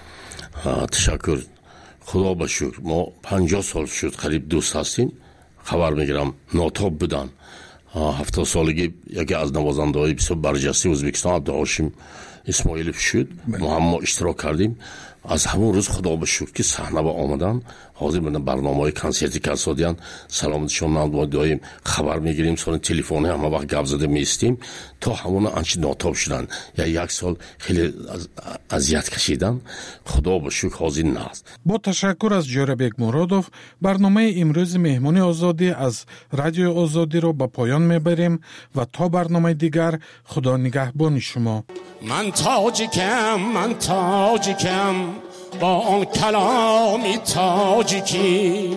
تشکر، خدا با شکر ما پنجاه سال شد قریب دوست هستیم. خبر میگیرم ناتاب بودن. هفتاد سالگی یکی از نوازنده های بسیار برجسته ازبکستان عبدالهاشم اسماعیلوف شد، ما هم ما اشتراک کردیم. از همون روز خدا به شکر که صحنه با آمدن حاضر بودن برنامه‌های کنسرتی کسادیان سلامتشون من دایم خبر میگیریم، سال تلفنی هم وقت گپ زده میستیم تا همون انچه ناتاب شدن یا یک سال خیلی اذیت کشیدن. خدا به شکر حاضر نست. با تشکر از جورابک مرادوف برنامه امروز مهمون آزادی از رادیو آزادی رو به پایان میبریم و تا برنامه دیگر خدا نگهبان شما. من تاجیکم من تاجیکم با آن کلامی تاجیکی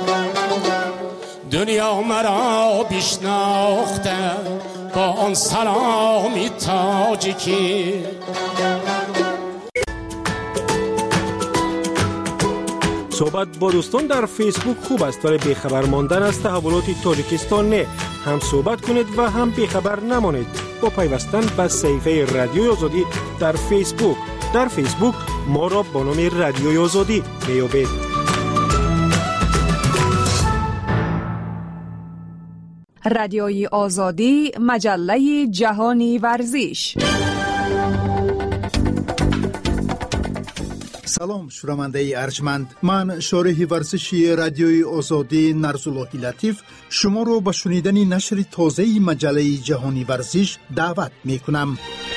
دنیا مرا بشناخته با آن سلامی تاجیکی. صحبت با دوستان در فیسبوک خوب است ولی بیخبر ماندن از تحولات تاجیکستان نه. هم صحبت کنید و هم بیخبر نمانید با پیوستن به صفحه رادیوی آزادی در فیسبوک. در فیسبوک ما را با نام رادیوی آزادی میابید. رادیوی آزادی، مجله جهانی ورزش. سلام شنونده ارجمند، من شارح ورزشی رادیوی آزادی نرزاللهی لطیف شما رو به شنیدن نشر تازه مجله جهانی ورزش دعوت می کنم.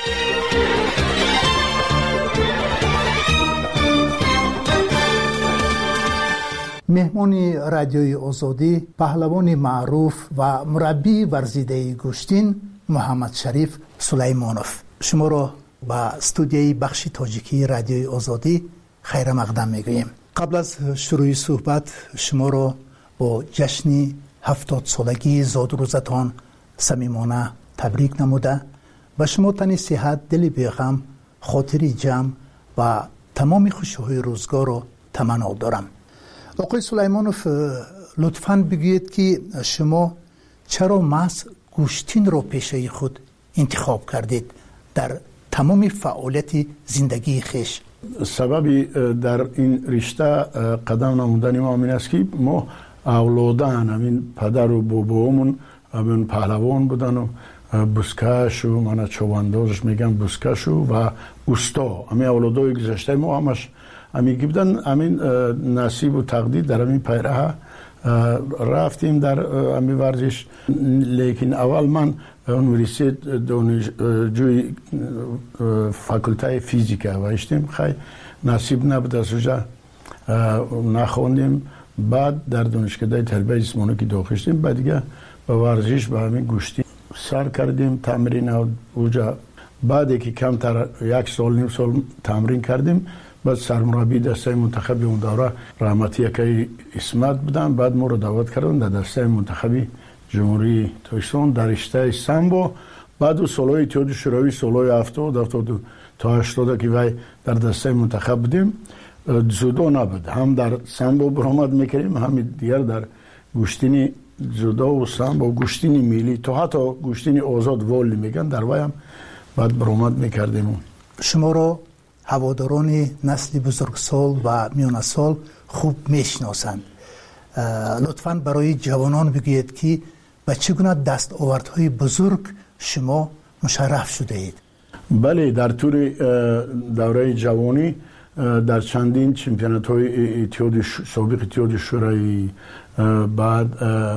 مهمان رادیوی آزادی پهلوان معروف و مربی ورزیده گوشتین محمد شریف سلیمانوف شما رو به استودیوی بخش تاجیکی رادیوی آزادی خیر مقدم میگوییم. قبل از شروع صحبت شما رو با جشن هفتاد سالگی زادروزتان صمیمانه تبریک نموده و شما تن صحت، دل بیغم، خاطری جمع و تمام خوشی‌های روزگار رو تمنا دارم. آقای سلیمانوف لطفاً بگویید که شما چرا محض گوشتین رو پیشه خود انتخاب کردید در تمام فعالیت زندگی خیش؟ سببی در این رشته قدم نمودن ما این است که ما اولادان همین پدر و بابامون همین پهلوان بودن و بوسکش و من چواندازش میگم بوسکش و اوستا همین اولادای گذشته ما همش همین بودن. همین نصیب و تقدیر در همین پیراه رفتیم در همین ورزش. لیکن اول من یونیورسیته دانشجوی فاکولته فیزیک هستیم، خیلی نصیب نبود از اونجا نخوندیم. بعد در دانشکده تربیت جسمانی که داخل شدیم بعد دیگه به ورزش به همین گوشتی سر کردیم تمرین اونجا. بعد که کمتر یک سال نیم سال تمرین کردیم بعد سرمربی دسته منتخب اون دوره رحمتی یکی اسمت بودن. بعد ما رو دعوت کردن در دسته منتخبی جمهوری تاجیکستان در رشته سامبو. بعد و سالهای اتحاد شوروی سالهای هفتاد هفتاد تا هشتاد که وای در دسته منتخب بودیم. جودو نبود، هم در سامبو برآمد میکردیم هم دیگر در گوشتینی جودو و سامبو گوشتینی ملی تا حتی گوشتینی آزاد والی میگن در وای هم بعد برآمد میکردیم. شما رو هواداران نسل بزرگسال و میانه سال خوب میشناسند. لطفاً برای جوانان بگویید که به چگونه دستاوردهای بزرگ شما مشرف شده اید. بله، در طول دوره جوانی در چندین چمپیونات های اتحاد سابق اتحاد شوروی، بعد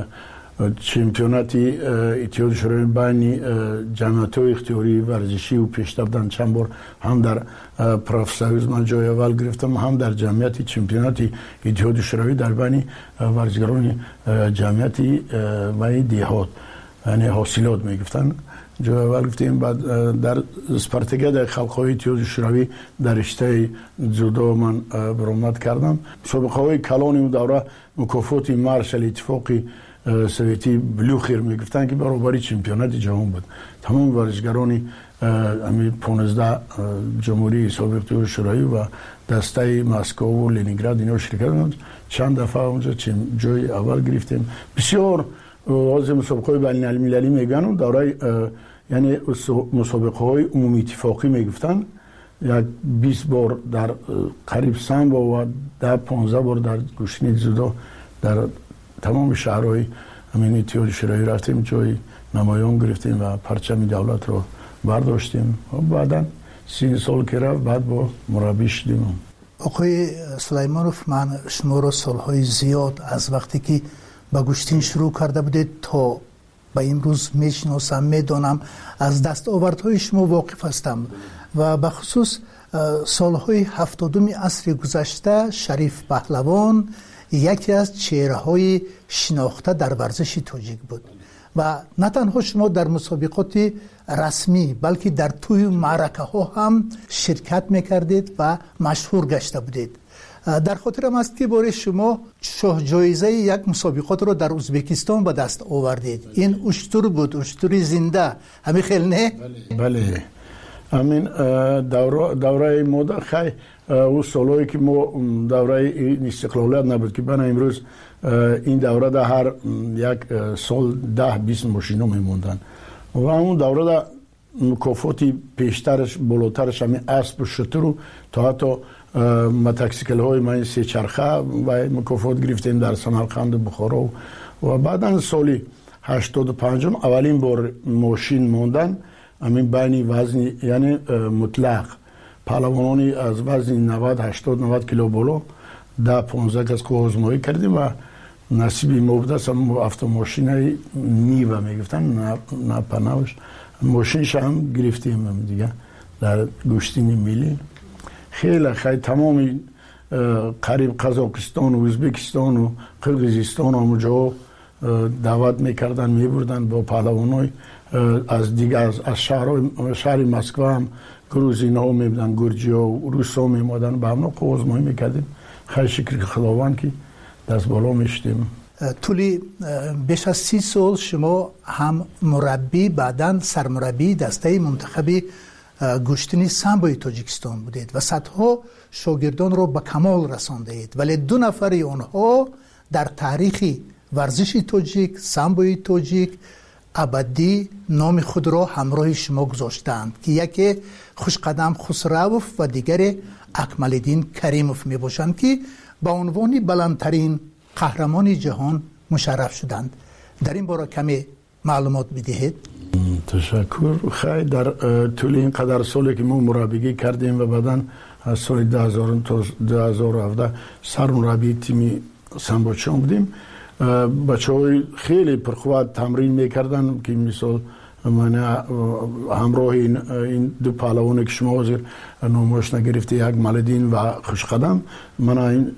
چمپیوناتی اتحاد شوروی بین جمعیت های اختیاری ورزشی و پیشرفت چند بار هم در پروفسوریز من جای اول گرفتم، هم در جمعیت چمپیوناتی اتحاد شوروی در بین ورزشکاران جمعیتی و دیهات یعنی حاصلات میگفتن جای اول گفتیم. بعد در اسپارتاکیاد خلق‌های اتحاد شوروی در رشته جودو من برآمد کردم. سابقه های کلان اون دوره مکافات مارشال اتفاقی سویتی بلوخیر میگفتن که برابری چمپیونات جهان بود. تمام ورزشکاران همین پانزده جمهوری سابق اتحاد شوروی و دسته مسکو و لنینگراد اینا شرکت کردند. چند دفعه اونجا جای اول گرفتیم. بسیار از مسابقه بین المللی میگن دوره یعنی مسابقه های عمومی اتفاقی میگفتن یک بیست بار در قریب سامبو و ده پانزده بار در گوشتین جودو در تمام شهرهای همین اتحاد شوروی رفتیم، جای نمایان گرفتیم و پرچم دولت رو برداشتیم. بعدا سی سال که رفت بعد با مربی شدیم. آقای سلیمانوف، من شما رو سالهای زیاد از وقتی که با گوشتین شروع کرده بودید تا به امروز میشناسم، میدانم، از دستاوردهای شما واقف هستم و به خصوص سالهای هفتادم عصر گذشته شریف پهلوان یکی از چهره‌های شناخته در ورزش تاجیک بود و نه تنها شما در مسابقات رسمی بلکه در توی معرکه ها هم شرکت میکردید و مشهور گشته بودید. در خاطرم است که باره شما شاه جایزه یک مسابقات رو در ازبکستان به دست آوردید. این اشتر بود، اشتری زنده. همین خیلی نه؟ بله. همین دوره دوره مدت خیلی او سالایی که ما دوره استقلالیت نبود که بنا امروز این دوره در هر یک سال ده بیست ماشینا میموندن و اون دوره در مکافاتی پیشترش بالاترش همین اسب و شتر و تا حتی موتورسیکل های من سه چرخه و مکافات گرفتیم در سمرقند و بخارا و بعدا سالی هشتاد و پنج اولین بار ماشین موندن همین بین وزن یعنی مطلق پهلوانانی از وزن نود هشتاد نود کیلو بالا ده پانزده کس که آزمایی کردیم و نصیبی ما بوده است. هم автомاشین نیوه میگفتن نه پناهش ماشینش هم گرفتیم دیگه در گشتین ملی. خیلی خیلی تمامی قریب قزاقستان و ازبکستان و قرقیزستان هم جا دعوت میکردن میبردن با پهلوانای از دیگه از, از شهر شهر مسکو هم گروزین ها میبودن، گرجی ها و روس ها میمادن به همنا آزمایی میکردیم. خیلی شکر خداوند که دست بالا میشتیم. طولی بیش از سی سال شما هم مربی بعداً سرمربی دسته منتخب گشتنی سامبوی تاجیکستان بودید و صدها شاگردان رو به کمال رساندید، ولی دو نفر اونها در تاریخ ورزش تاجیک سامبوی تاجیک ابدی نام خود را همراه شما گذاشتند که یکی خوشقدم خسروف و دیگر اکمالدین کریموف می باشند که با عنوان بلندترین قهرمان جهان مشرف شدند. در این باره کمی معلومات بدهید. تشکر. خیلی در طول این قدر سالی که ما مربیگی کردیم و بعداً از سال دو هزار تا دو هزار و هفده سرمربی تیم سامبوچان بودیم. بچه های خیلی پرقوت تمرین میکردن که مثال من همراه این, این دو پهلوانی که شما حاضر نامش نگرفته یک مالدین و خوشقدم من این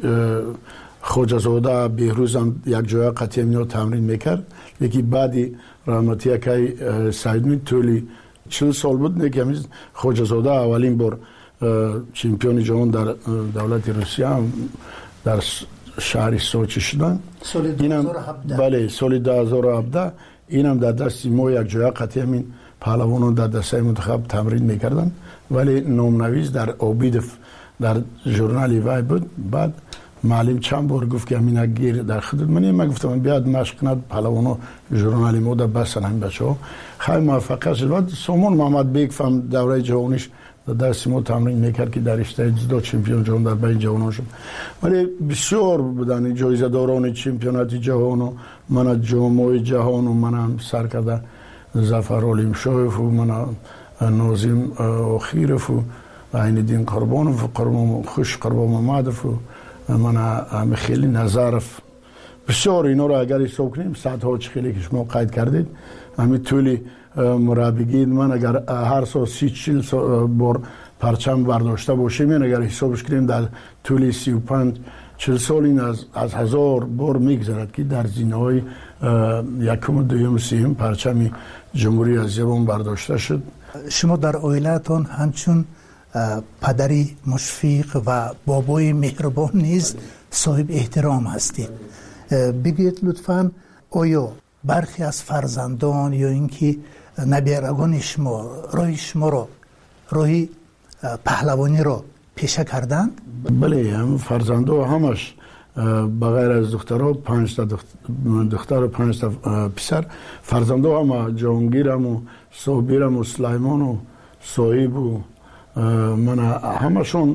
خوجزاده بهروزم یک جای قطعی میاد تمرین میکرد. یکی بعدی رحمتی که سعیدمی طولی چل سال بود که همیز خوجزاده اولین بار چمپیون جهان در دولت روسیه در شهر سوچی شدن. سال دو هزار و هفده. بله سال دو هزار و هفده اینم در دستی ما یک جای قطعی همین پهلوانان در دسته منتخب تمرین میکردن ولی نامنویس در آبیدف در ژورنال وای بود. بعد معلم چند بار گفت که همین گیر در خدمت منی. من گفتم بیاد مشق کند پهلوانا ژورنال ما در بسن همین بچه‌ها. خیلی موفق شد. بعد سامان محمد بیگ فهم دوره جهانیش در دست ما تمرین میکرد که در رشته جودو چمپیون جهان در بین جوانان شد. ولی بسیار بودن جایزه داران چمپیونات جهان و من جام جهان و من سر کرده ظفر علیم شایف و من ناظم آخیرف و عین الدین قربانوف و قربان خوش قربان محمدف و من هم خیلی نظرف. بسیار اینا رو اگر حساب کنیم صدها خیلی که شما قید کردید همین طولی مربیگی من اگر هر سال سی چل بار پرچم برداشته باشیم این اگر حسابش کنیم در طول سی و پنج چل سال این از, از هزار بار میگذرد که در زینه های یکم و دویم و سیم پرچم جمهوری اسلامی برداشته شد. شما در عائلتان همچون پدری مشفق و بابای مهربان نیز صاحب احترام هستید. بگید لطفاً آیا برخی از فرزندان یا اینکه نبیرگان شما راه شما را راهی پهلوانی را پیشه کردند؟ بله هم فرزندا همش بغیر از دخترها پنج تا دختر و پنج تا پسر فرزندا هم جهانگیرم و صابرم و سلیمان و صاحب و من همشون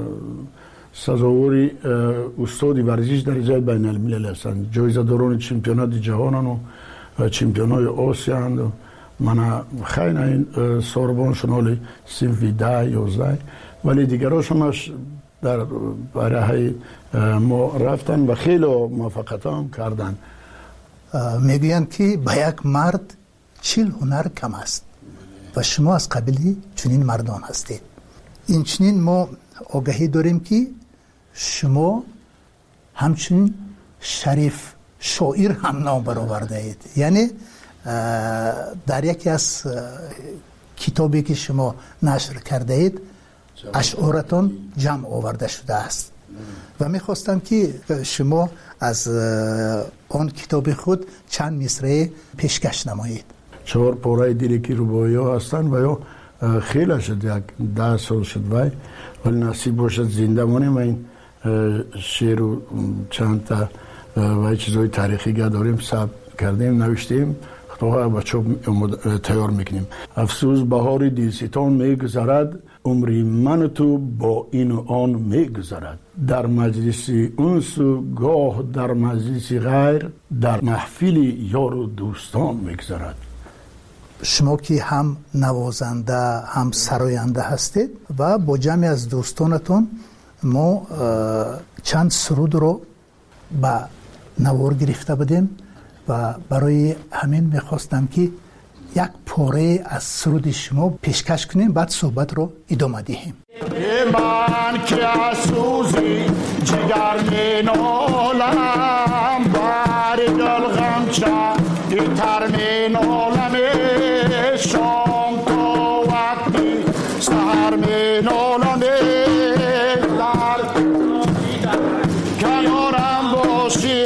سزاوری استادی ورزش درجه بین الملل هستند. جایزه داران چمپیونات جهانن و چمپیونات آسیا اند. من خیلی این سوربان شنالی سیمفی ده یازده ولی دیگراش همش در برای ما رفتن و خیلی موفقیت هم کردن. میگویند که به یک مرد چل هنر کم است و شما از قبیلی چنین مردان هستید. این چنین ما آگاهی داریم که شما همچنین شریف شاعر هم نام برآورده اید. یعنی در یکی از کتابی که شما نشر کرده اید اشعارتون جمع آورده شده است و میخواستم که شما از آن کتاب خود چند مصرع پیشکش نمایید. چهار پاره دیگه که روبایی ها هستن و یا خیلی شد، یک ده سال شد وای، ولی نصیب باشد زنده مانیم و این شعر و چند تا و چیزهای تاریخی که داریم ثبت کردیم نوشتیم خطاها با چوب تیار میکنیم. افسوس بهار دلستان میگذرد، عمری من تو با این و آن میگذرد، در مجلس انس و گاه در مجلس غیر، در محفل یار و دوستان میگذرد. شما که هم نوازنده هم سراینده هستید و با جمعی از دوستانتون ما چند سرود رو به نوار گرفته بودیم و برای همین میخواستم که یک پاره از سرود شما پیشکش کنیم، بعد صحبت رو ادامه دهیم. من که از سوزی جگر می نالم، بر دل غمچه تر می نالم، شام تا وقتی سهر می نالم، در کنارم باشی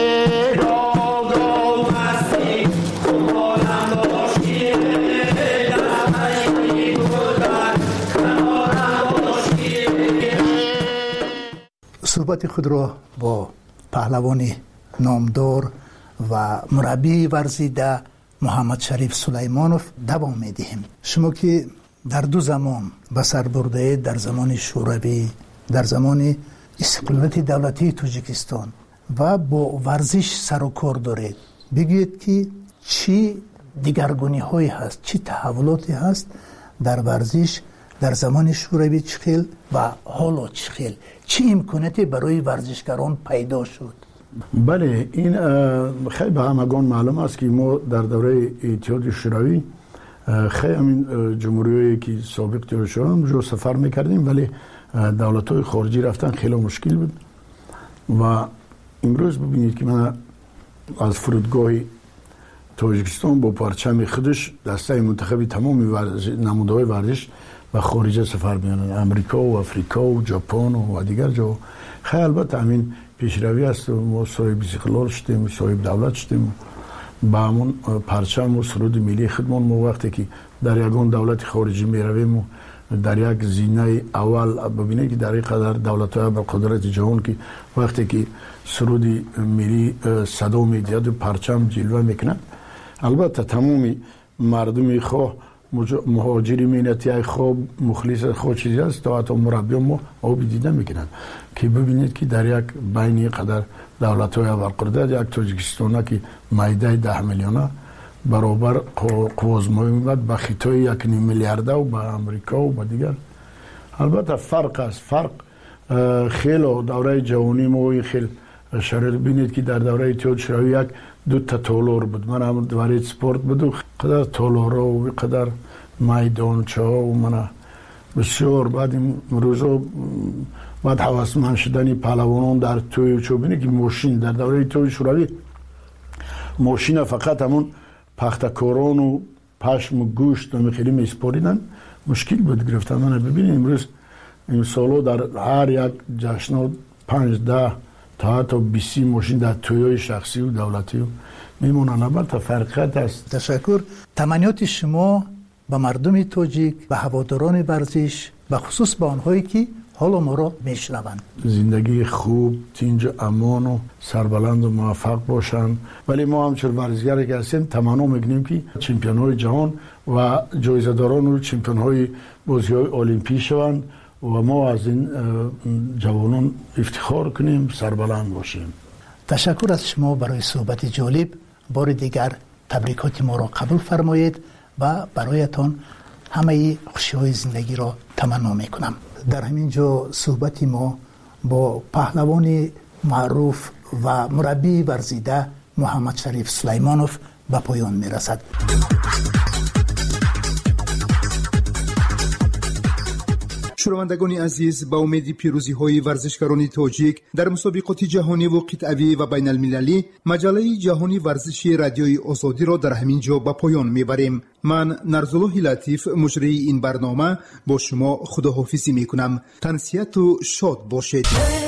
صحبت خود را با پهلوان نامدار و مربی ورزیده محمد شریف سلیمانوف دوام میدهیم. شما که در دو زمان به سر برده، در زمان شوروی، در زمان استقلالیت دولتی تاجیکستان و با ورزش سر و کار دارید، بگویید که چی دیگرگونی هایی هست، چی تحولاتی هست در ورزش در زمان شوروی چخیل و حالا چخیل، چی امکاناتی برای ورزشکاران پیدا شد؟ بله، این خیلی به همگان معلوم است که ما در دوره اتحاد شوروی خیلی همین جمهوریایی که سابق تیر شدن جو سفر میکردیم، ولی دولت‌های خارجی رفتن خیلی مشکل بود و امروز ببینید که من از فرودگاه تاجیکستان با پرچم خودش دسته منتخبی تمام نمودهای ورزش و خارجه سفر می‌کنند، امریکا و افریقا و ژاپن و دیگر جا. خیلی البته همین پیشروی است و ما صاحب استقلال شدیم، صاحب دولت شدیم، با همون پرچم و سرود ملی خودمان ما وقتی که در یگان دولت خارجی میرویم و در یک زینه اول ببینید که در این قدر دولت‌های با قدرت جهان که وقتی که سرود ملی صدا می‌دهد و پرچم جلوه میکنند، البته تمامی مردمی خواه مهاجری مینتی های خوب مخلص خود چیزی است تا حتی مربی ما آبی دیده میکنند که ببینید که در یک بینی قدر دولت های اول قدرت یک تاجیکستان که مایده ده میلیونه برابر قوازمایی میبود با خیتای یک نیم میلیارده و با امریکا و با دیگر. البته فرق است، فرق خیلی دوره جوانی ما خیلی شرط بینید که در دوره اتحاد شوروی یک دو تا تالار بود، من هم دوره سپورت بود و قدر تالارا و قدر میدانچه ها و من بسیار بعد این روزا بعد حواسمند شدنی پهلوانان در توی چو بینید که ماشین در دوره اتحاد شوروی ماشین فقط همون پختکاران و پشم و گوشت و میخیلی میسپاریدن، مشکل بود گرفتن. من ببینید امروز این سالو در هر یک جشن پنج ده تا حتی بیسی ماشین در تویای شخصی و دولتی و میمونن. البته فرقیت است. تشکر. تمنیات شما به مردم تاجیک، به هواداران ورزش، به خصوص به آنهایی که حالا ما را میشنوند، زندگی خوب، تینج امان و سربلند و موفق باشند. ولی ما همچون ورزشگری که هستیم تمنا میکنیم که چمپیون های جهان و جایزه داران و چمپیون های بازی های المپی شوند و ما از این جوانان افتخار کنیم، سربلند باشیم. تشکر از شما برای صحبت جالب. بار دیگر تبریکات ما را قبول فرمایید و برایتان همه خوشی‌های زندگی را تمنا میکنم. در همین جا صحبت ما با پهلوان معروف و مربی ورزیده محمد شریف سلیمانوف به پایان میرسد. شنوندگان عزیز، با امید پیروزی های ورزشکاران تاجیک در مسابقات جهانی و قطعی و بین المللی، مجله جهانی ورزشی رادیوی آزادی را در همین جا به پایان میبریم. من نرزالله لطیف مجری این برنامه با شما خداحافظی میکنم. تنسیت و شاد باشید.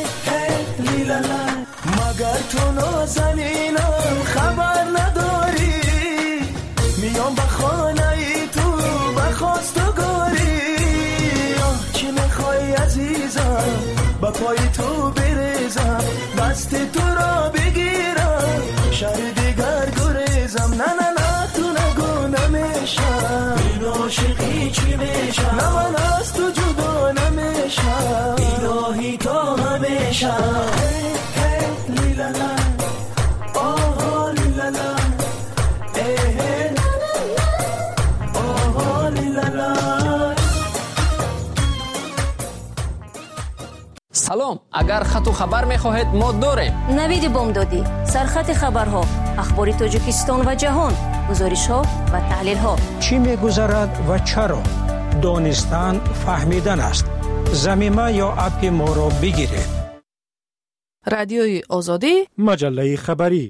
مگر تو نازنینم خبر نداری، میام به خانه تو بخواستگاری. آه چی میخوای عزیزم، با پای تو بریزم، دست تو را بگیرم، شهر دیگر گریزم. نه نه نه تو نگو نمیشم، این عاشقی چی میشم، نه من از تو جدا نمیشم، الهی تا همیشم. سلام، اگر خط و خبر می‌خواهید ما داریم. نوید بامدادی، سرخط خبرها، اخبار تاجیکستان و جهان، گزارش‌ها و تحلیل‌ها. چی می‌گذرد و چرا؟ دانستن فهمیدن است. زمینه یا اپ ما را بگیرید. رادیوی آزادی، مجله خبری.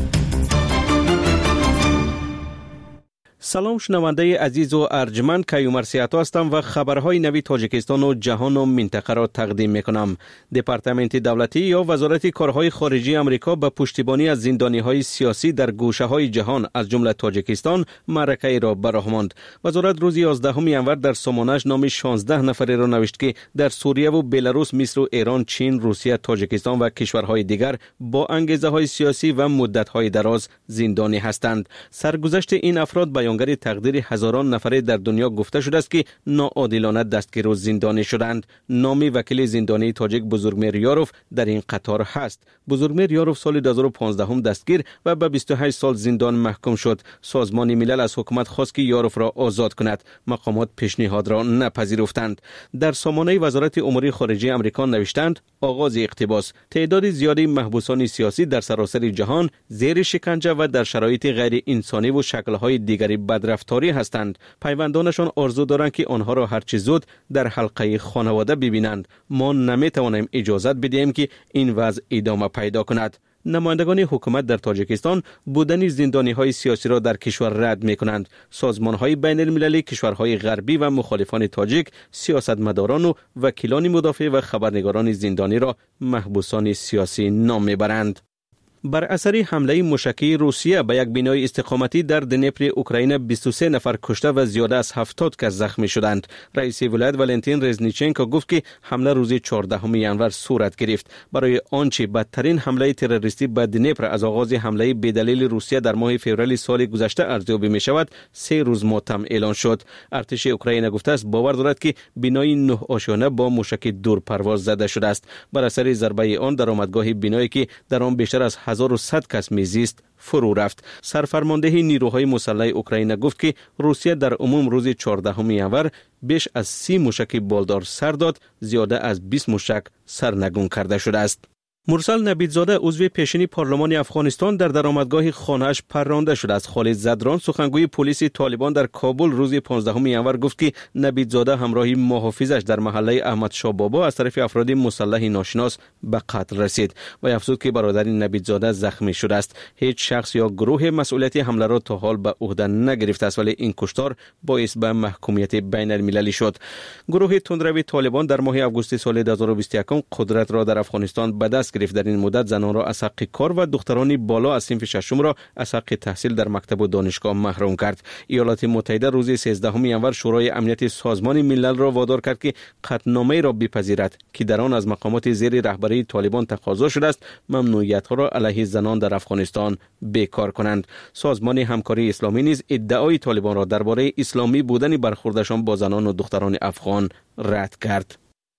سلام شنونده عزیز و ارجمند، کیومر سیاتا هستم و خبرهای نوی تاجیکستان و جهان و منطقه را تقدیم میکنم. دپارتمنت دولتی یا وزارت کارهای خارجی آمریکا به پشتیبانی از زندانیهای سیاسی در گوشه های جهان از جمله تاجیکستان معرکه را براه ماند. وزارت روز یازدهم ژانویه در سامانه‌اش نام شانزده نفره را نوشت که در سوریه و بلاروس، مصر و ایران، چین، روسیه، تاجیکستان و کشورهای دیگر با انگیزه های سیاسی و مدت های دراز زندانی هستند. سرگذشت این افراد بیان تقدیر هزاران نفره در دنیا گفته شده است که ناعادلانه دستگیر و زندانی شدند. نامی وکیل زندانی تاجیک بزرگمیر یاروف در این قطار هست. بزرگمیر یاروف سال دو هزار و پانزده دستگیر و به بیست و هشت سال زندان محکوم شد. سازمان ملل از حکومت خواست که یاروف را آزاد کند. مقامات پیشنهاد را نپذیرفتند. در سامانه وزارت امور خارجه آمریکا نوشتند آغاز اقتباس: تعداد زیادی محبوسان سیاسی در سراسر جهان زیر شکنجه و در شرایط غیر انسانی و شکل‌های دیگری بدرفتاری هستند. پیوندانشان آرزو دارند که آنها را هرچه زود در حلقه خانواده ببینند. ما نمیتوانیم اجازت بدهیم که این وضع ادامه پیدا کند. نمایندگان حکومت در تاجیکستان بودن زندانی‌های سیاسی را در کشور رد می‌کنند. سازمان‌های بین المللی، کشورهای غربی و مخالفان تاجیک، سیاستمداران و وکیلان مدافع و خبرنگاران زندانی را محبوسان سیاسی نام می‌برند. بر اثر حمله موشکی روسیه به یک بنای استقامتی در دنیپر اوکراین بیست و سه نفر کشته و زیاده از هفتاد کس زخمی شدند. رئیس ولایت ولنتین رزنیچنکو گفت که حمله روز چهاردهم ژانویه صورت گرفت. برای آنچه بدترین حمله تروریستی به دنیپر از آغاز حمله بدلیل روسیه در ماه فوریه سال گذشته ارزیابی می شود، سه روز ماتم اعلان شد. ارتش اوکراین گفته است باور دارد که بنای نه آشیانه با موشک دورپرواز زده شده است. بر اثر ضربه آن درآمدگاه بنایی که در آن بیشتر از هزار و صد کس میزیست فرو رفت. سرفرمانده نیروهای مسلح اوکراین گفت که روسیه در عموم روز چهاردهم ژانویه بیش از سی موشک بالدار سر داد، زیاده از بیست موشک سرنگون کرده شده است. مرسل نبیدزاده عضو پیشین پارلمان افغانستان در درآمدگاه خانه‌اش پرانده شده است. خالد زدران سخنگوی پلیس طالبان در کابل روز پانزدهم ژانویه گفت که نبیدزاده همراه محافظش در محله احمد شاه بابا از طرف افراد مسلح ناشناس به قتل رسید و افزود که برادر نبیدزاده زخمی شده است. هیچ شخص یا گروه مسئولیت حمله را تا حال به عهده نگرفته است، ولی این کشتار باعث به محکومیت بین المللی شد. گروه تندروی طالبان در ماه آگوست سال دو هزار و بیست و یک قدرت را در افغانستان به دست گرفت. در این مدت زنان را از حق کار و دختران بالا از صنف ششم را از حق تحصیل در مکتب و دانشگاه محروم کرد. ایالات متحده روز سیزدهم ژانویه شورای امنیت سازمان ملل را وادار کرد که قطعنامه را بپذیرد که در آن از مقامات زیر رهبری طالبان تقاضا شده است ممنوعیت‌ها را علیه زنان در افغانستان بیکار کنند. سازمان همکاری اسلامی نیز ادعای طالبان را درباره اسلامی بودن برخوردشان با زنان و دختران افغان رد کرد.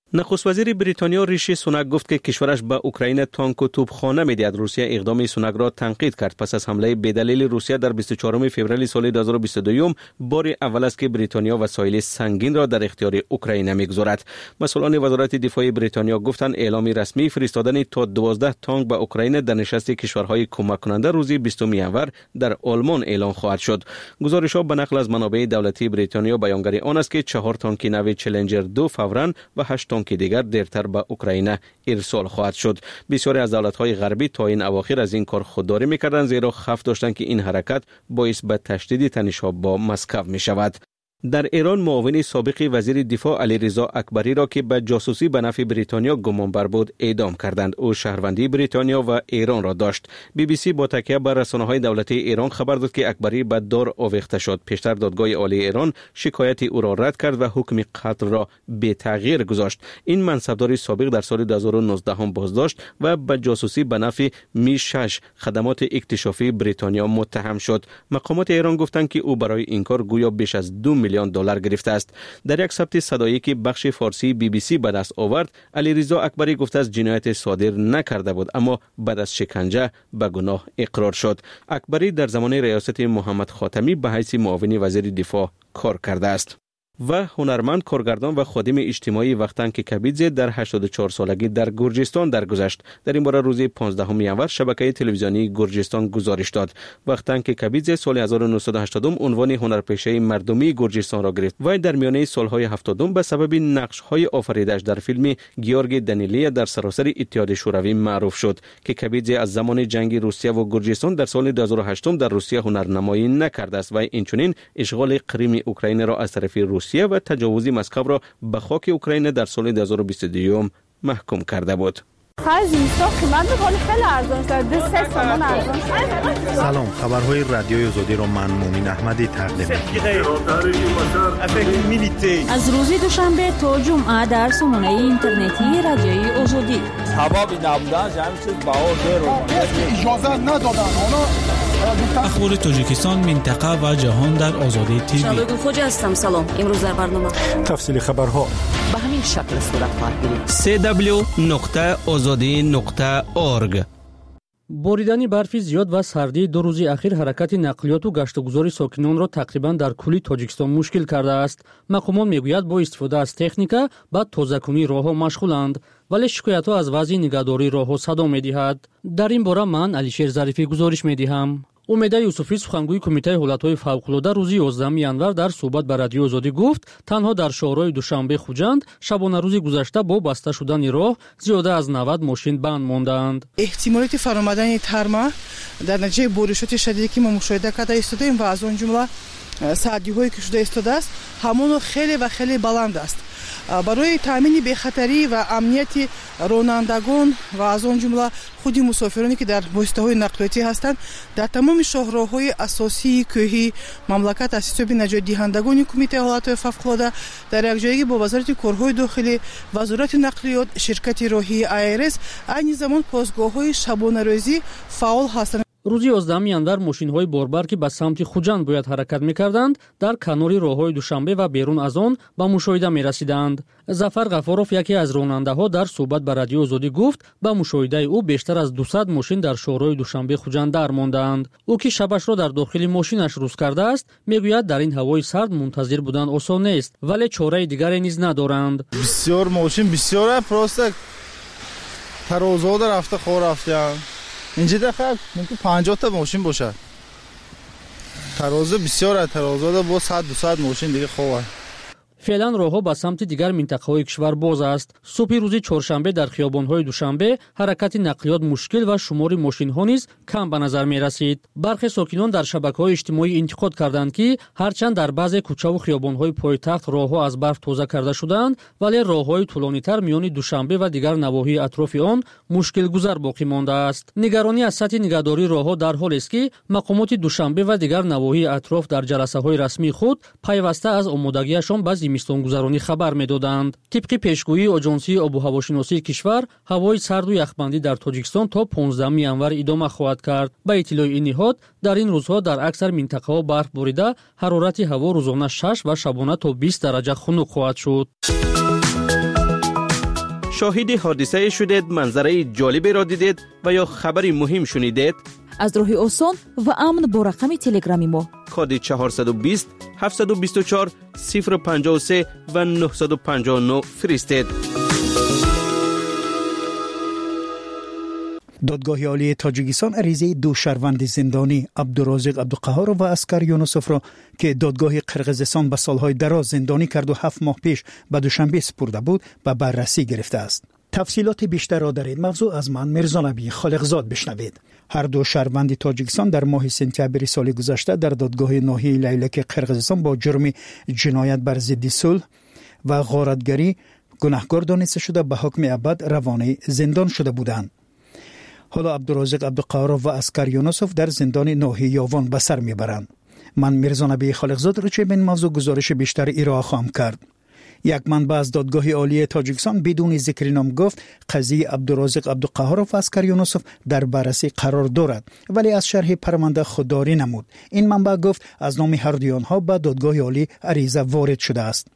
نخست وزیر بریتانیا ریشی سوناک گفت که کشورش به اوکراین تانک و توپخانه میدهد. روسیه اقدام سوناک را تنقید کرد پس از حمله بدلیل روسیه در بیست و چهارم فوریه سال دو هزار و بیست و دو بار اول است که بریتانیا وسایل سنگین را در اختیار اوکراین میگذارد. مسئولان وزارت دفاع بریتانیا گفتند اعلام رسمی فرستادن تا دوازده تانک به اوکراین در نشست کشورهای کمک کننده روز بیستم ژانویه در آلمان اعلام خواهد شد. گزارش‌ها به نقل از منابع دولتی بریتانیا بیانگر آن است که چهار تانک نو چلنجر دو فوراً و هشت تانک دیگر دیرتر به اوکراین ارسال خواهد شد. بسیاری از دولت‌های غربی تا این اواخر از این کار خودداری می‌کردند زیرا خفت داشتند که این حرکت باعث به تشدید تنش‌ها با مسکو می‌شود. در ایران معاون سابق وزیر دفاع علیرضا اکبری را که به جاسوسی به نفع بریتانیا گمانبر بود اعدام کردند. او شهروندی بریتانیا و ایران را داشت. بی بی سی با تکیه بر رسانه‌های دولتی ایران خبر داد که اکبری به دار آویخته شد. پیشتر دادگاه عالی ایران شکایت او را رد کرد و حکم قتل را به تغییر گذاشت. این منصبدار سابق در سال دو هزار و نوزده هم بازداشت و به جاسوسی به نفع می شش خدمات اکتشافی بریتانیا متهم شد. مقامات ایران گفتند که او برای این کار گویا بیش از دو میلیون دلار گرفته است. در یک ثبت صدایی که بخش فارسی بی بی سی به دست آورد، علیرضا اکبری گفته است جنایت صادر نکرده بود اما بعد از شکنجه به گناه اقرار شد. اکبری در زمان ریاست محمد خاتمی به حیث معاون وزیر دفاع کار کرده است. و هنرمند، کارگردان و خادم اجتماعی وختانک کبیدزه در هشتاد و چهار سالگی در گرجستان درگذشت. در این باره روز پانزدهم ژانویه شبکه تلویزیونی گرجستان گزارش داد. وختانک کبیدزه سال هزار و نهصد و هشتاد عنوان هنرپیشه مردمی گرجستان را گرفت و در میانه سالهای هفتاد به سبب نقش‌های آفریده‌اش در فیلم گیورگ دانیلیا در سراسر اتحاد شوروی معروف شد که کبیدزه از زمان جنگ روسیه و گرجستان در سال دو هزار و هشت در روسیه هنرنمایی نکرده است و اینچنین اشغال کریم اوکراین را از طرف روسیه و تجاوز مسکو را به خاک اوکراین در سال دو هزار و بیست و دو محکوم کرده بود. سلام، خبرهای رادیوی آزادی را من مومن احمدی تقدیم می‌کنم. از روز دوشنبه تا جمعه در سامانه اینترنتی رادیوی آزادی. حبابی نبودن جمعی چیز باور دارم. اجازه ندادن. اخبار تاجیکستان، منطقه و جهان در آزادی تیوی. شبگیر خوج هستم. سلام. امروز در برنامه تفصیل خبرها به همین شکل صورت خواهد گرفت. سی دبلیو نقطه آزادی نقطه اورگ. боридани барфи зиёд ва сардии ду рӯзи ахир ҳаракати нақлиёту гаштугузори сокинонро тақрибан дар кулли тоҷикистон мушкил кардааст. мақомот мегӯяд бо истифода аз техника ба тозакунии роҳҳо машғуланд, вале шикоятҳо аз вазъи нигаҳдории роҳҳо садо медиҳад. дар ин бора ман алишер зарифӣ гузориш медиҳам. умеда юсуфӣ сухангӯи кумитаи ҳолатҳои фавқулода рӯзи ёздаҳуми январ дар суҳбат ба радиои озодӣ гуфт танҳо дар шоҳроҳи душанбе хуҷанд шабонарӯзи гузашта бо баста шудани роҳ зиёда аз навад мошин банд мондаанд. эҳтимолияти фаромадани тарма дар натиҷаи боришоти шадиде ки мо мушоҳида карда истодаем ва аз он ҷумла саъдиҳое ки шуда истодааст ҳамоно хеле ва хеле баланд аст. барои таъмини бехатарӣ ва амнияти ронандагон ва аз он ҷумла худи мусофироне ки дар воситаҳои нақлиётӣ ҳастанд дар тамоми шоҳроҳҳои асосии кӯҳи мамлакат аз ҳисоби наҷотдиҳандагони кумитаи ҳолатҳои фавқулода дар якҷоягӣ бо вазорати корҳои дохилӣ, вазорати нақлиёт, ширкати роҳии ай ар эс, айни замон постгоҳҳои шабонарӯзӣ фаъол ҳастанд. рӯзи ёздаҳуми январ мошинҳои борбар ки ба самти хуҷанд бояд ҳаракат мекарданд дар канори роҳҳои душанбе ва берун аз он ба мушоҳида мерасиданд. зафар ғафоров яке аз ронандаҳо дар суҳбат ба радиои озодӣ гуфт ба мушоҳидаи ӯ бештар аз дусад мошин дар шоҳроҳи душанбе хуҷанд дар мондаанд. ӯ ки шабашро дар дохили мошинаш рӯз кардааст мегӯяд дар ин ҳавои сард мунтазир будан осон нест, вале чораи дигаре низ надоранд. бисёр мошин бисёр просто тарозода рафта хор рафтанд. اینجا دقیق ممکن پنجاه تا ماشین باشه. ترازو بسیار ترازو با صد دویست ماشین دیگه خوبه. فعلا роҳҳо ба самти дигар минтақаҳои кишвар боз аст. субҳи рӯзи чоршанбе дар хиёбонҳои душанбе ҳаракати нақлиёт мушкил ва шумори мошинҳо низ кам ба назар мерасид. бархе сокинон дар шабакаҳои иҷтимоӣ интиқод карданд ки ҳарчанд дар баъзе кӯчаву хиёбонҳои пойтахт роҳҳо аз барф тоза карда шуданд, вале роҳҳои тӯлонитар миёни душанбе ва дигар навоҳии атрофи он мушкилгузар боқӣ мондааст. нигаронӣ аз сатҳи нигаҳдории роҳҳо дар ҳолест ки мақомоти душанбе ва дигар навоҳии атроф дар ҷаласаҳои расмии худ пайваста аз омодагиашон ба зимистongузаронӣ хабар медоданд. тибқи пешгӯии оҷонсии обуҳавошиносии кишвар, ҳавои сарду яхбандӣ дар тоҷикистон то понздаҳуми январ идома хоҳад кард. ба иттилои ин ниҳод дар ин рӯзҳо дар аксар минтақаҳо барф борида ҳарорати ҳаво рӯзона шаш ва шабона то бист дараҷа хунук хоҳад шуд. شاهد حادثه شدید، منظره جالبی را دیدید و یا خبری مهم شنیدید؟ از راه آسان و امن با رقم تلگرامی ما کد چهارصد و بیست هفتصد و بیست و چهار صفر پنجاه و سه و نهصد و پنجاه و نه فرستید. دادگاه عالی تاجیکستان عریضه دو شهروند زندانی عبدالرازق عبدالقهار و اسکر یونسوف را که دادگاه قرقیزستان به سالهای دراز زندانی کرد و هفت ماه پیش به دوشنبه سپرده بود به بررسی گرفته است. تفصیلات بیشتر را در این موضوع از من میرزا نبی خالقزاد بشنوید. هر دو شهروند تاجیکستان در ماه سپتامبر سال گذشته در دادگاه ناحیه لیلک قرقیزستان با جرم جنایت بر ضد صلح و غارتگری گناهکار دانسته شده به حکم ابد روانه زندان شده بودند. حالا عبدالرازق عبدالقهار و اسکر یونسوف در زندان ناحیه یاوان به سر میبرند. من میرزا نبی خالقزاد را چه به این موضوع گزارش بیشتر ارائه خواهم کرد. یک منبع از دادگاه عالی تاجیکستان بدون ذکر نام گفت قضیه عبدالرازق عبدالقهار و اسکر یونسوف در بررسی قرار دارد، ولی از شرح پرونده خودداری نمود. این منبع گفت از نام هر دو آنها به دادگاه عالی عریضه وارد شده است.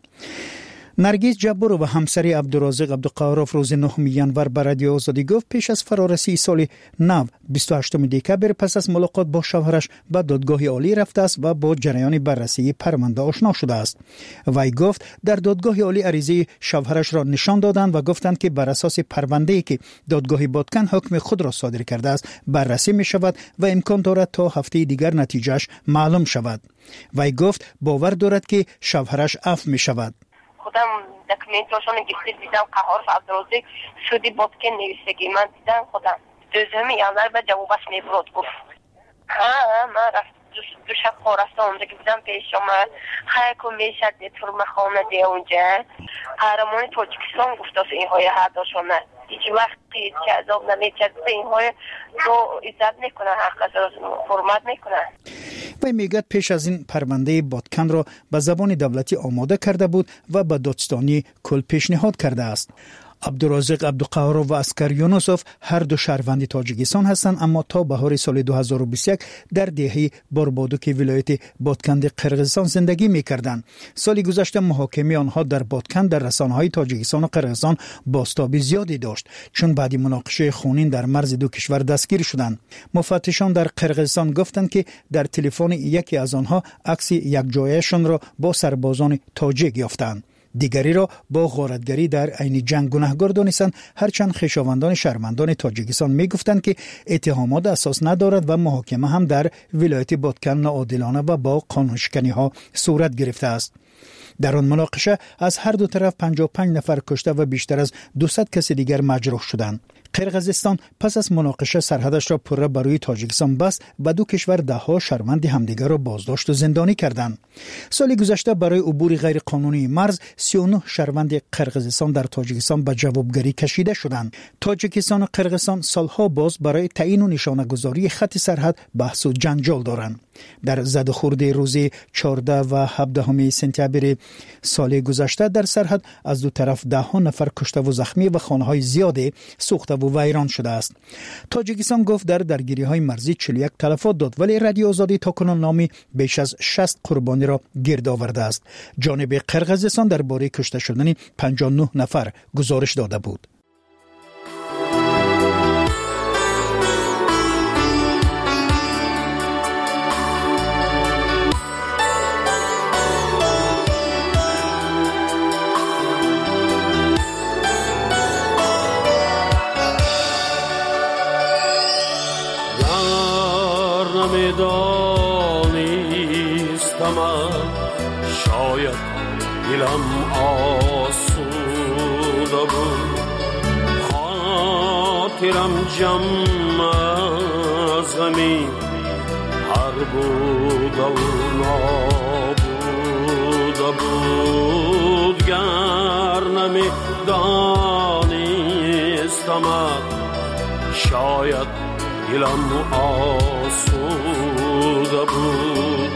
نرگس جبار و همسری عبدالرازق عبدالقهار روز نهم ژانویه بر رادیو آزادی گفت پیش از فرارسی سال نو بیست و هشتم دکتبر پس از ملاقات با شوهرش به دادگاه عالی رفته است و با جریان بررسی پرونده آشنا شده است. وی گفت در دادگاه عالی عریضه شوهرش را نشان دادند و گفتند که بر اساس پرونده‌ای که دادگاه بادکن حکم خود را صادر کرده است بررسی می شود و امکان دارد تا هفته دیگر نتیجهش معلوم شود. وی گفت باور دارد که شوهرش عفو می شود. خودم دکومنتاشون گرفته دیدم قهار و عبدالرازق سودی بادکن نویسگی من دیدم خودم دوزمی یعنی به جوابش میبرد گفت ها من رفت دو شب خورسته اونجا که بودم پیش آمد خیلی که میشد دیتور مخانه دی اونجا قهرمان تاجیکستان گفت از اینهای هر داشونه هیچ وقتی که عذاب نمیچد اینهای رو ایزد میکنن حق از فرمت میکنن. و میگد پیش از این پرونده بادکن را به زبان دولتی آماده کرده بود و به دادستانی کل پیشنهاد کرده است. عبدالرازق عبدالقهار و اسکر یونسوف هر دو شهروند تاجیکستان هستند، اما تا بهار سال دو هزار و بیست و یک در دهه باربادوک ولایت بادکن قرقیزستان زندگی می‌کردند. سال گذشته محاکمه آنها در بادکن در رسانه‌های تاجیکستان و قرقیزستان بازتاب زیادی داشت، چون بعد مناقشه خونین در مرز دو کشور دستگیر شدند. مفتشان در قرقیزستان گفتند که در تلفن یکی از آنها عکس یک جایشان را با سربازان تاجیک یافتند. دیگری را با غارتگری در عین جنگ گناهکار دانستند، هرچند خویشاوندان شهروندان تاجیکستان میگفتند که اتهامات اساس ندارد و محاکمه هم در ولایت بادکن ناعادلانه و با قانونشکنی ها صورت گرفته است. در آن مناقشه از هر دو طرف پنجاه و پنج نفر کشته و بیشتر از دویست کس دیگر مجروح شدند. قرقیزستان پس از مناقشه سرحدش را پره برای تاجیکستان بست و دو کشور ده ها شهروند همدیگر را بازداشت و زندانی کردند. سال گذشته برای عبور غیر قانونی مرز سی و نه شهروند قرقیزستان در تاجیکستان به جوابگری کشیده شدند. تاجیکستان و قرقیزستان سالها باز برای تعیین و نشانه‌گذاری خط سرحد بحث و جنجال دارند. در زد و خورد روز چهارده و هفده سپتامبر سال گذشته در سرحد از دو طرف ده ها نفر کشته و زخمی و خانه‌های زیادی سوخته و ویران شده است. تاجیکستان گفت در درگیری‌های مرزی چهل و یک تلفات داد، ولی رادیو آزادی تاکنون نامی بیش از شصت قربانی را گرد آورده است. جانب قرقیزستان درباره کشته شدن پنجاه و نه نفر گزارش داده بود. دانستم شاید دلم آسوده بود، خاطرم جمع از غمی هر بوده و نابوده بود. گر نمی دانستم شاید دلم آسوده بود،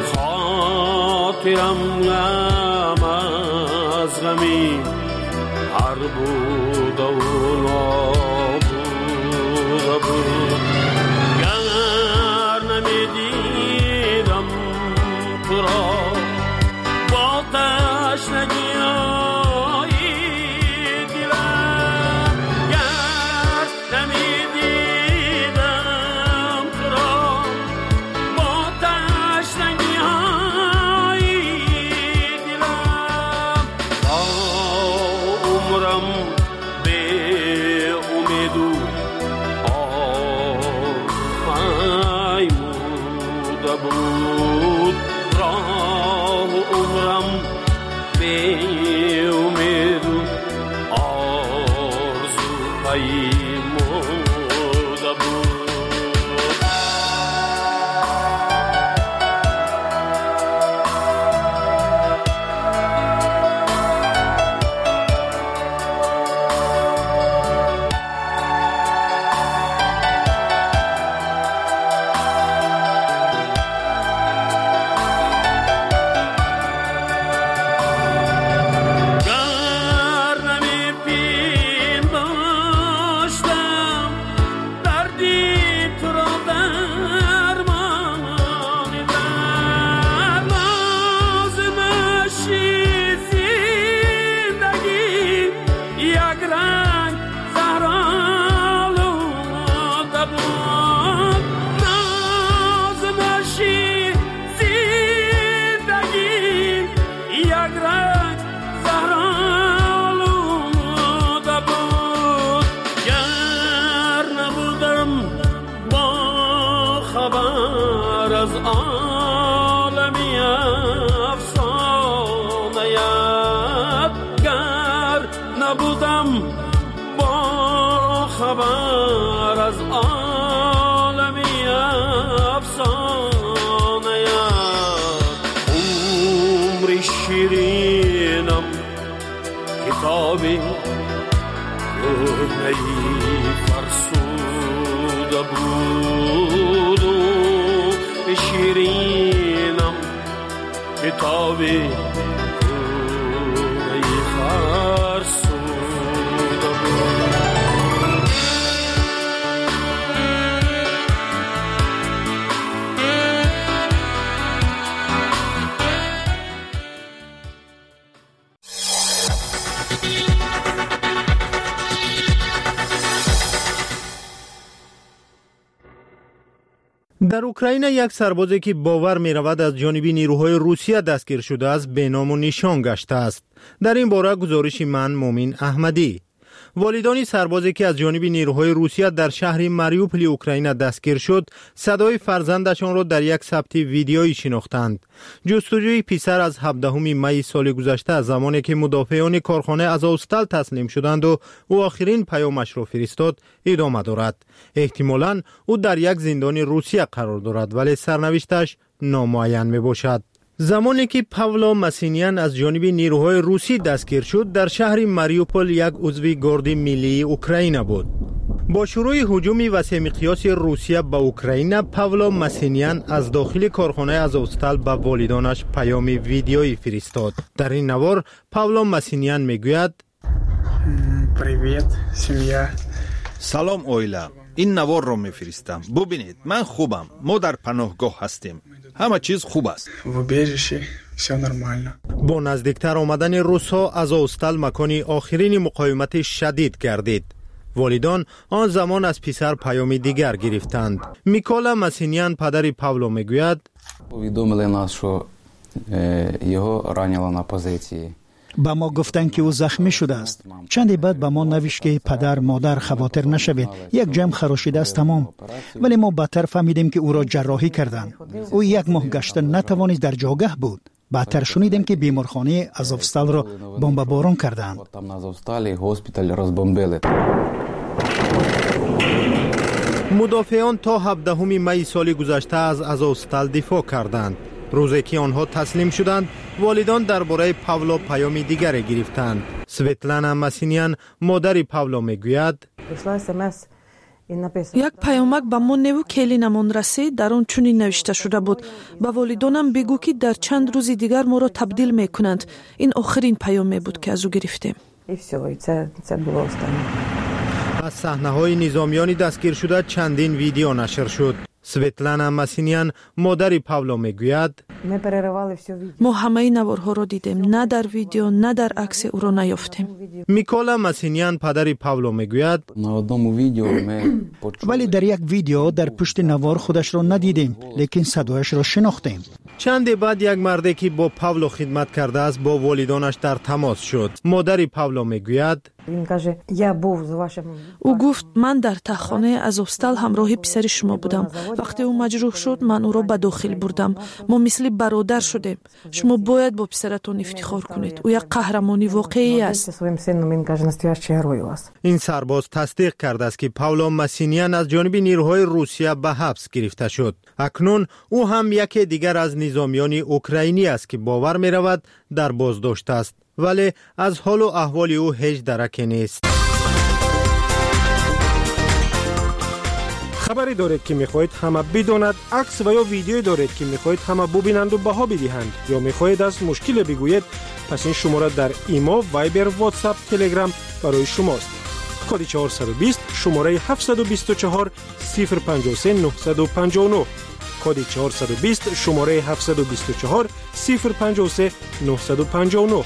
خاطرم غم از غمی هر بوده و نابوده بود. گر نمیدیدم تو را با تشنگی های دلم بود راه عمرم به امید آرزو پیموده بود. خبر از عالمی افسانه عمر شیرینم کتابی کهنه‌ای فرسوده بود و شیرینم کتابی کهنه‌ای فرسوده بود. در اوکراین یک سربازی که باور می رود از جانب نیروهای روسیه دستگیر شده است به نام و نشان گشته است. در این باره گزارش من مومین احمدی. والدان سربازی که از جانب نیروهای روسیه در شهر ماریوپول اوکراین دستگیر شد، صدای فرزندشان را در یک ثبت ویدیویی شناختند. جستجوی پسر از هفدهم می سال گذشته از زمانی که مدافعان کارخانه آزوستال تسلیم شدند و او آخرین پیامش را فرستاد ادامه دارد. احتمالاً او در یک زندان روسیه قرار دارد ولی سرنوشتش نامعین می باشد. زمانی که پاولو ماسینیان از جانب نیروهای روسی دستگیر شد، در شهر ماریوپول یک عضو گارد ملی اوکراین بود. با شروع هجوم وسیع مقیاس روسیه به اوکراین، پاولو ماسینیان از داخل کارخانه آزوستال به والدانش پیام ویدیویی فرستاد. در این نوار پاولو ماسینیان میگوید: پریویت سیمیا. سلام اویلا، این نوار را میفرستم. ببینید من خوبم، ما در پناهگاه هستیم، همه چیز خوب است. با نزدیکتر آمدن روس‌ها آزوستال مکان آخرین مقاومت شدید گردید. والدان آن زمان از پسر پیام دیگر گرفتند. میکولا ماسینیان پدر پاولو میگوید: повідомили нас, що його ранило на позиції. با ما گفتند که او زخمی شده است. چندی بعد به ما نوشت که پدر مادر خواطر نشوید، یک جمع خراشیده است تمام. ولی ما بدتر فهمیدیم که او را جراحی کردند. او یک ماه گشته نتوانست در جاگه بود. بعدتر شنیدیم که بیمارخانه آزوستال را بمباران کردند. مدافعان تا هفدهم می سال گذشته از آزوستال دفاع کردند. روزی که آنها تسلیم شدند، والدان درباره پاولو پیام دیگر گرفتند. سویتلانا ماسینیان مادر پاولو میگوید: یک پیامک به ما نیو کلینمون رسید. در آن چنین نوشته شده بود: با والدانم بگو که در چند روز دیگر ما را تبدیل میکنند. این آخرین پیامی بود که از او گرفتیم. از صحنه‌های نظامیان دستگیر شده چندین ویدیو نشر شد. سویتلانا ماسینیان مادر پاولو میگوید: ما همه نوارها را دیدیم، نه در ویدیو نه در عکس او را نیافتیم. میکولا ماسینیان پدر پاولو میگوید: ولی در یک ویدیو در پشت نوار خودش را ندیدیم، لیکن صدایش را شناختیم. چند بعد یک مردی که با پاولو خدمت کرده است با والدانش در تماس شد. مادر پاولو میگوید: او گفت من در تخانه عذابستال همراه پسر شما بودم. وقتی او مجروح شد من او را به داخل بردم. ما مثل برادر شدیم. شما باید با پسرتون افتخار کنید. او یک قهرمانی واقعی است. این سرباز تصدیق کرده است که پاولو ماسینیان از جانب نیروهای روسیه به حبس گرفته شد. اکنون او هم یکی دیگر از نظامیان اوکراینی است که باور می رود در بازداشت است، ولی از حال و احوال او هیچ درکی نیست. خبری دارید که میخواهید همه بداند، عکس و یا ویدیویی دارید که میخواهید همه ببینند و بها بدهند، یا میخواهید از مشکل بگویید، پس این شماره در ایمو، وایبر، واتساپ، تلگرام برای شماست. کد چهارصد و بیست شماره هفتصد و بیست و چهار صفر پنجاه و سه نهصد و پنجاه و نه. کد چهارصد و بیست شماره هفتصد و بیست و چهار صفر پنجاه و سه نهصد و پنجاه و نه.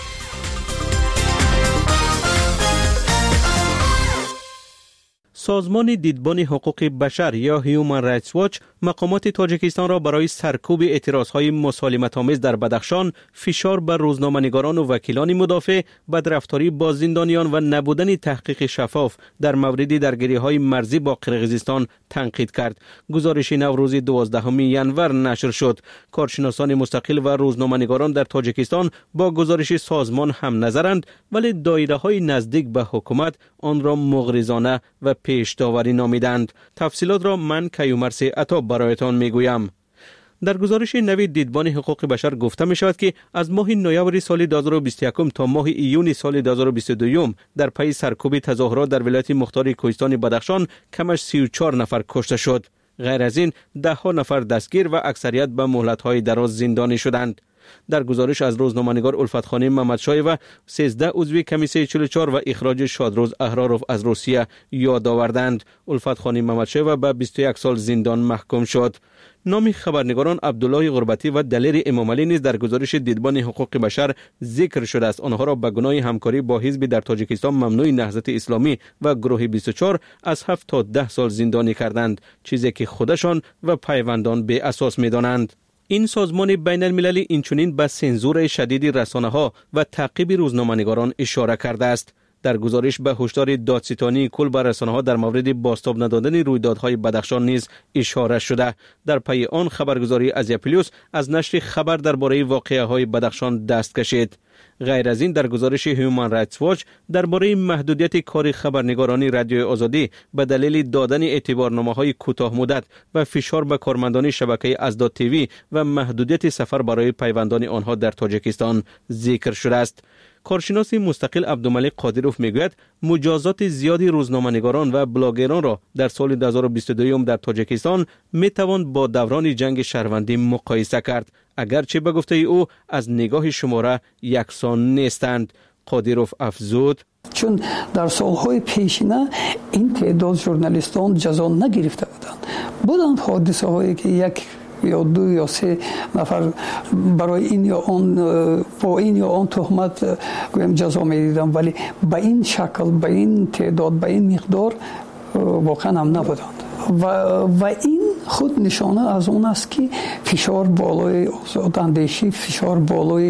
سازمان دیدبان حقوق بشر یا هیومن رایتس واچ مقامات تاجیکستان را برای سرکوب اعتراضهای مسالمت‌آمیز در بدخشان، فشار بر روزنامه‌نگاران و وکیلان مدافع، بدرفتاری با زندانیان و نبودن تحقیق شفاف در مورد درگیری‌های مرزی با قرقیزستان تنقید کرد. گزارش نوروز دوازدهم ژانویه نشر شد. کارشناسان مستقل و روزنامه‌نگاران در تاجیکستان با گزارش سازمان هم نظرند، ولی دایره‌های نزدیک به حکومت آن را مغرضانه و پیش داوری نامیدند. تفصیلات را من کیومرث عطا برایتان میگویم. در گزارش نوید دیدبان حقوق بشر گفته می شود که از ماه نوامبر سال دو هزار و بیست و یک تا ماه ایون سال دو هزار و بیست و دو در پی سرکوب تظاهرات در ولایت مختار کوهستان بدخشان کمش سی و چهار نفر کشته شد. غیر از این ده ها نفر دستگیر و اکثریت به مهلت‌های دراز زندانی شدند. در گزارش از روزنامه‌نگار الفت خانی محمدشاه و سیزده عضو کمیسیون چهل و چهار و اخراج شادروز احراروف از روسیه یاد آوردند. الفت خانی محمدشاه به بیست و یک سال زندان محکوم شد. نام خبرنگاران عبدالله غربتی و دلیر امامعلی نیز در گزارش دیدبان حقوق بشر ذکر شده است. آنها را به گناه همکاری با حزب در تاجیکستان ممنوع نهضت اسلامی و گروه بیست و چهار از هفت تا ده سال زندانی کردند، چیزی که خودشان و پیوندان به اساس می‌دانند. این سازمان بین المللی اینچنین به سنزور شدید رسانه‌ها و تعقیب روزنامه‌نگاران اشاره کرده است. در گزارش به هشدار دادستانی کل بر رسانه‌ها در مورد بازتاب ندادن رویدادهای بدخشان نیز اشاره شده. در پی آن خبرگزاری آزیا پلیوس از نشر خبر درباره واقعه‌های بدخشان دست کشید. غیر از این در گزارش هیومن رایتس واچ درباره محدودیت کار خبرنگارانی رادیوی آزادی به دلیل دادن اعتبارنامه‌های کوتاه مدت و فشار به کارمندان شبکه ازداد تیوی و محدودیت سفر برای پیوندان آنها در تاجیکستان ذکر شده است. کارشناس مستقل عبدالملک قادروف میگوید مجازات زیادی روزنامه‌نگاران و بلاگران را در سال دو هزار و بیست و دو در تاجیکستان میتوان با دوران جنگ شهروندی مقایسه کرد، اگرچه به گفته او از نگاه شماره یکسان نیستند. قادروف افزود چون در سالهای پیشینه این تعداد ژورنالیستان جزا نگرفته بودند. بودند حادثه هایی که یک یا دو یا سه نفر برای این یا آن با این یا آن تهمت گویم جزا میدیدن، ولی به این شکل، به این تعداد، به این مقدار واقعا هم نبودند. و, و این خود نشانه از اون است که فشار بالای آزاداندیشی، فشار بالای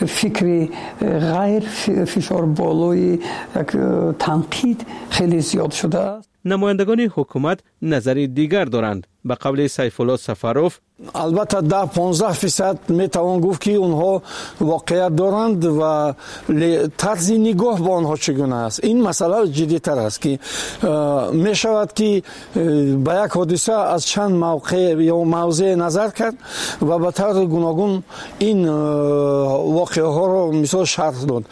فکر غیر، فشار بالای تنقید خیلی زیاد شده است. نمایندگان حکومت نظری دیگر دارند. به قول سیف الله سفروف البته ده پانزده فیصد میتوان گفت که اونها واقعیت دارند و طرز نگاه با آنها چگونه است. این مسئله جدی‌تر است که میشود که به یک حادثه از چند موقع یا موضع نظر کرد و به طور گوناگون این واقعه ها را مثال شرح داد.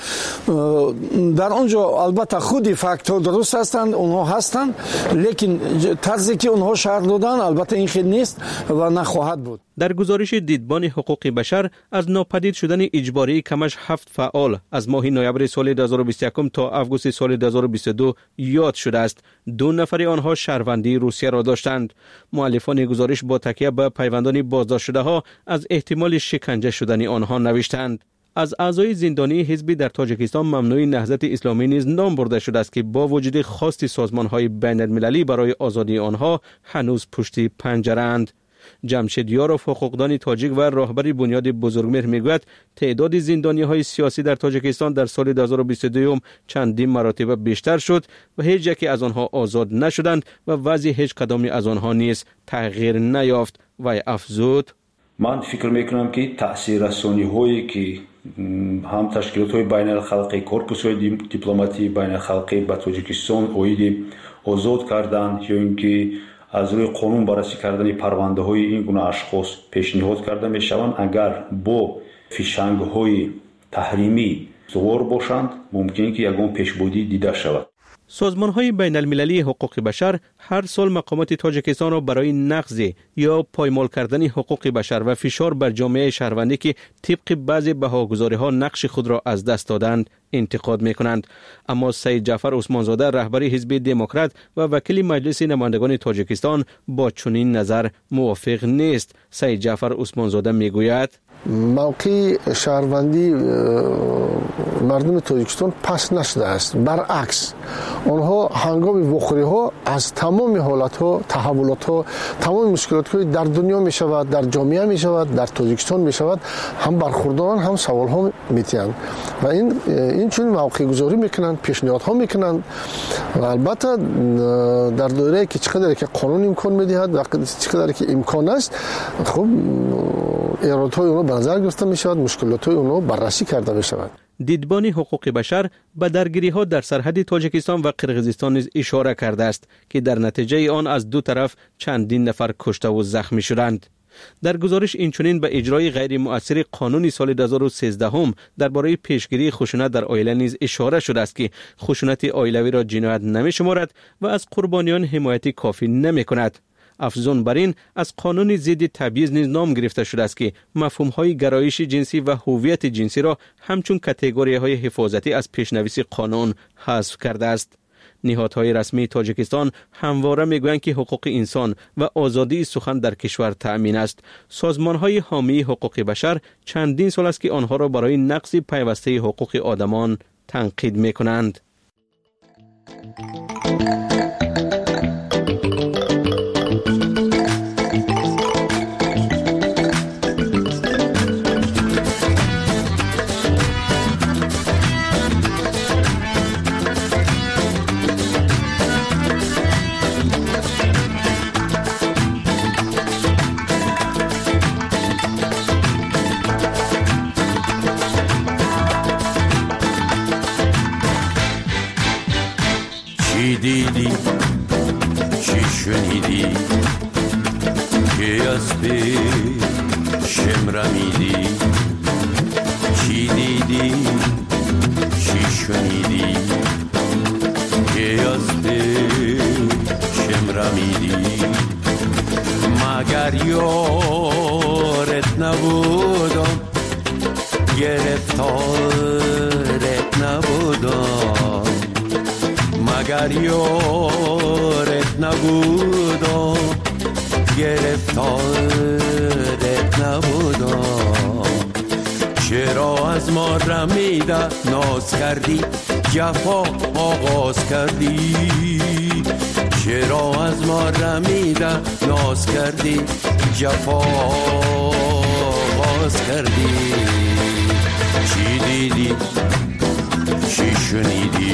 در آنجا البته خودی فکت ها درست هستند، اونها هستند، لیکن طرزی که اونها شرح دادن البته این خیلی نیست و نخواهد بود. در گزارش دیدبان حقوق بشر از ناپدید شدن اجباری کمش هفت فعال از ماه نوامبر سال دو هزار و بیست و یک تا آگوست سال دو هزار و بیست و دو یاد شده است. دو نفر آنها شهروندی روسیه را داشتند. مؤلفان گزارش با تکیه به پیوندان بازداشت شده ها از احتمال شکنجه شدن آنها نوشتند. از اعضای زندانی حزبی در تاجیکستان ممنوع نهضت اسلامی نیز نام برده شده است که با وجود خواست سازمان‌های بین المللی برای آزادی آنها هنوز پشت پنجره اند. جمشید یاروف حقوقدان تاجیک و راهبر بنیاد بزرگمهر میگوید تعداد زندانی‌های سیاسی در تاجیکستان در سال دو هزار و بیست و دو چندین مراتب بیشتر شد و هیچ یکی از آنها آزاد نشدند و وضع هیچ کدامی از آنها نیز تغییر نیافت. و افزود: من فکر میکنم که تأثیر رسانی هایی که هم تشکیلات های بین الخلقی، کورپوس های دیپلماتی بین الخلقی به تاجیکستان اویدی آزاد کردن یا اینکه از روی قانون بررسی کردن پرونده های این گونه اشخاص پیشنهاد کرده می شوند، اگر با فشنگ های تحریمی سوار باشند ممکن که یگان پیشبودی دیده شود. سازمان‌های بین المللی حقوق بشر هر سال مقامات تاجیکستان را برای نقض یا پایمال کردن حقوق بشر و فشار بر جامعه شهروندی که طبق بعضی بهاگزاری‌ها نقش خود را از دست دادند انتقاد می‌کنند. اما سید جعفر عثمانزاده رهبر حزب دموکرات و وکیل مجلس نمایندگان تاجیکستان با چنین نظر موافق نیست. سید جعفر عثمانزاده میگوید: موقع شهروندی مردم تاجیکستان پس نشده است، برعکس آنها هنگام وقوع ها از تمام حالت ها، تحولات ها، تمام مشکلات های در دنیا می شود، در جامعه می شود، در تاجیکستان می شود، هم برخورداران هم سوال ها میتیند و این این چون موقع گذاری میکنند، پیشنهاد ها میکنند و البته در دایره که چقدر که قانون امکان میدهد و چقدر که امکان است، خب ایرادهای اونها به نظر گرفته می شود، مشکلات های اونها بررسی کرده می شود. دیدبان حقوق بشر به درگیری ها در سرحد تاجیکستان و قرقیزستان نیز اشاره کرده است که در نتیجه آن از دو طرف چندین نفر کشته و زخمی شدند. در گزارش اینچنین به اجرای غیر مؤثر قانون سال دو هزار و سیزده هم درباره پیشگیری خشونت در عائله نیز اشاره شده است که خشونت عائلوی را جنایت نمی شمارد و از قربانیان حمایت کافی نمی کند. افزون بر این از قانون ضد تبعیض نیز نام گرفته شده است که مفهوم‌های گرایش جنسی و هویت جنسی را همچون کاتگوری‌های حفاظتی از پیشنویس قانون حذف کرده است. نهادهای رسمی تاجیکستان همواره میگویند که حقوق انسان و آزادی سخن در کشور تأمین است. سازمان‌های حامی حقوق بشر چندین سال است که آنها را برای نقض پیوسته حقوق آدمان تنقید می‌کنند. چی دیدی چی شنیدی که از پیشم رمیدی؟ چی دیدی چی شنیدی که از پیشم رمیدی؟ مگر یارت نبودم گرفتارت نبودم، مگر یارت نبودم گرفتارت نبودم. چرا از ما رمیده ناز کردی جفا آغاز کردی؟ چرا از ما رمیده ناز کردی جفا آغاز کردی؟ چی دیدی چی شنیدی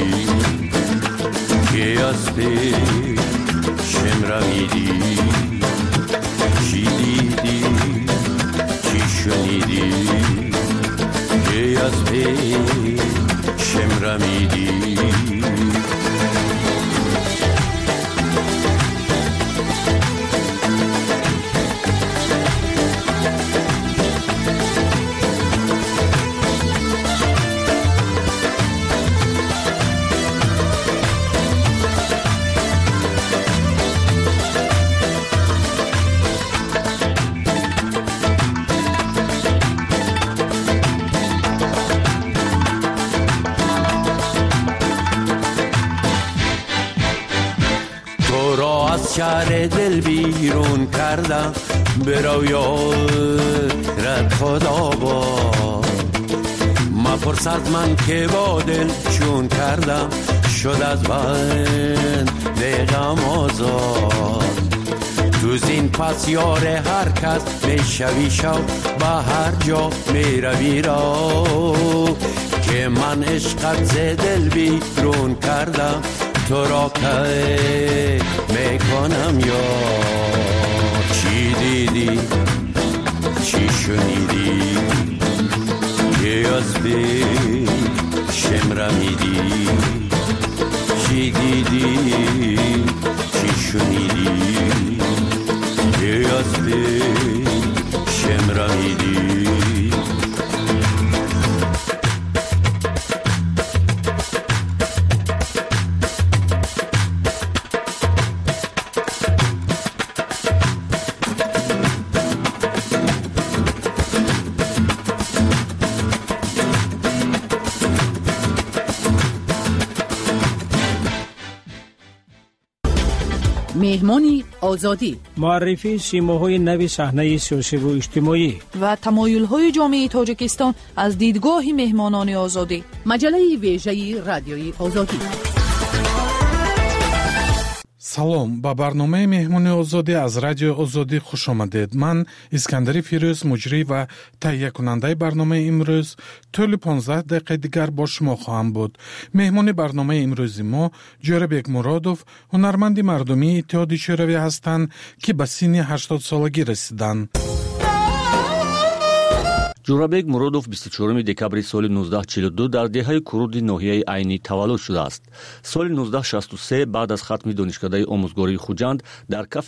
که از پیشم رمیدی؟ چی دیدی چی شنیدی که از پیشم رمیدی؟ شهر دل بیرون کردم برو یارت خدا با مپرس از من که با دل چون کردم شد از بند غم آزاد. تو زین پس یار هر کس میشوی شو به هر جا میروی را که من عشقت ز دل بیرون کردم تو را که میکنم یار چی دیدی چی شنیدی که از بی شمرمیدی چی دیدی چی شنیدی که از بی شمرمیدی مهمانی آزادی معرفی سیماهای نوی صحنه سیاسی و اجتماعی و تمایل‌های جامعه تاجیکستان از دیدگاه مهمانان آزادی مجله ویژه رادیوی آزادی. салом ба барномаи меҳмони озодӣ аз радиои озодӣ хуш омадед. ман искандари фирӯз муҷрӣ ва таҳиякунандаи барномаи имрӯз тӯли понздаҳ дақиқаи дигар бо шумо хоҳам буд. меҳмони барномаи имрӯзи мо ҷӯрабек муродов ҳунарманди мардумии иттиҳоди шӯравӣ ҳастанд ки ба синни ҳаштодсолагӣ расиданд. ҷӯрабек муродов бисту чорум декабри соли нуздаҳ чилу ду дар деҳаи куруди ноҳияи Айнӣ таваллуд шудааст. соли нуздаҳ шасту се баъд аз хатми донишкадаи омӯзгории Хуҷанд дар каф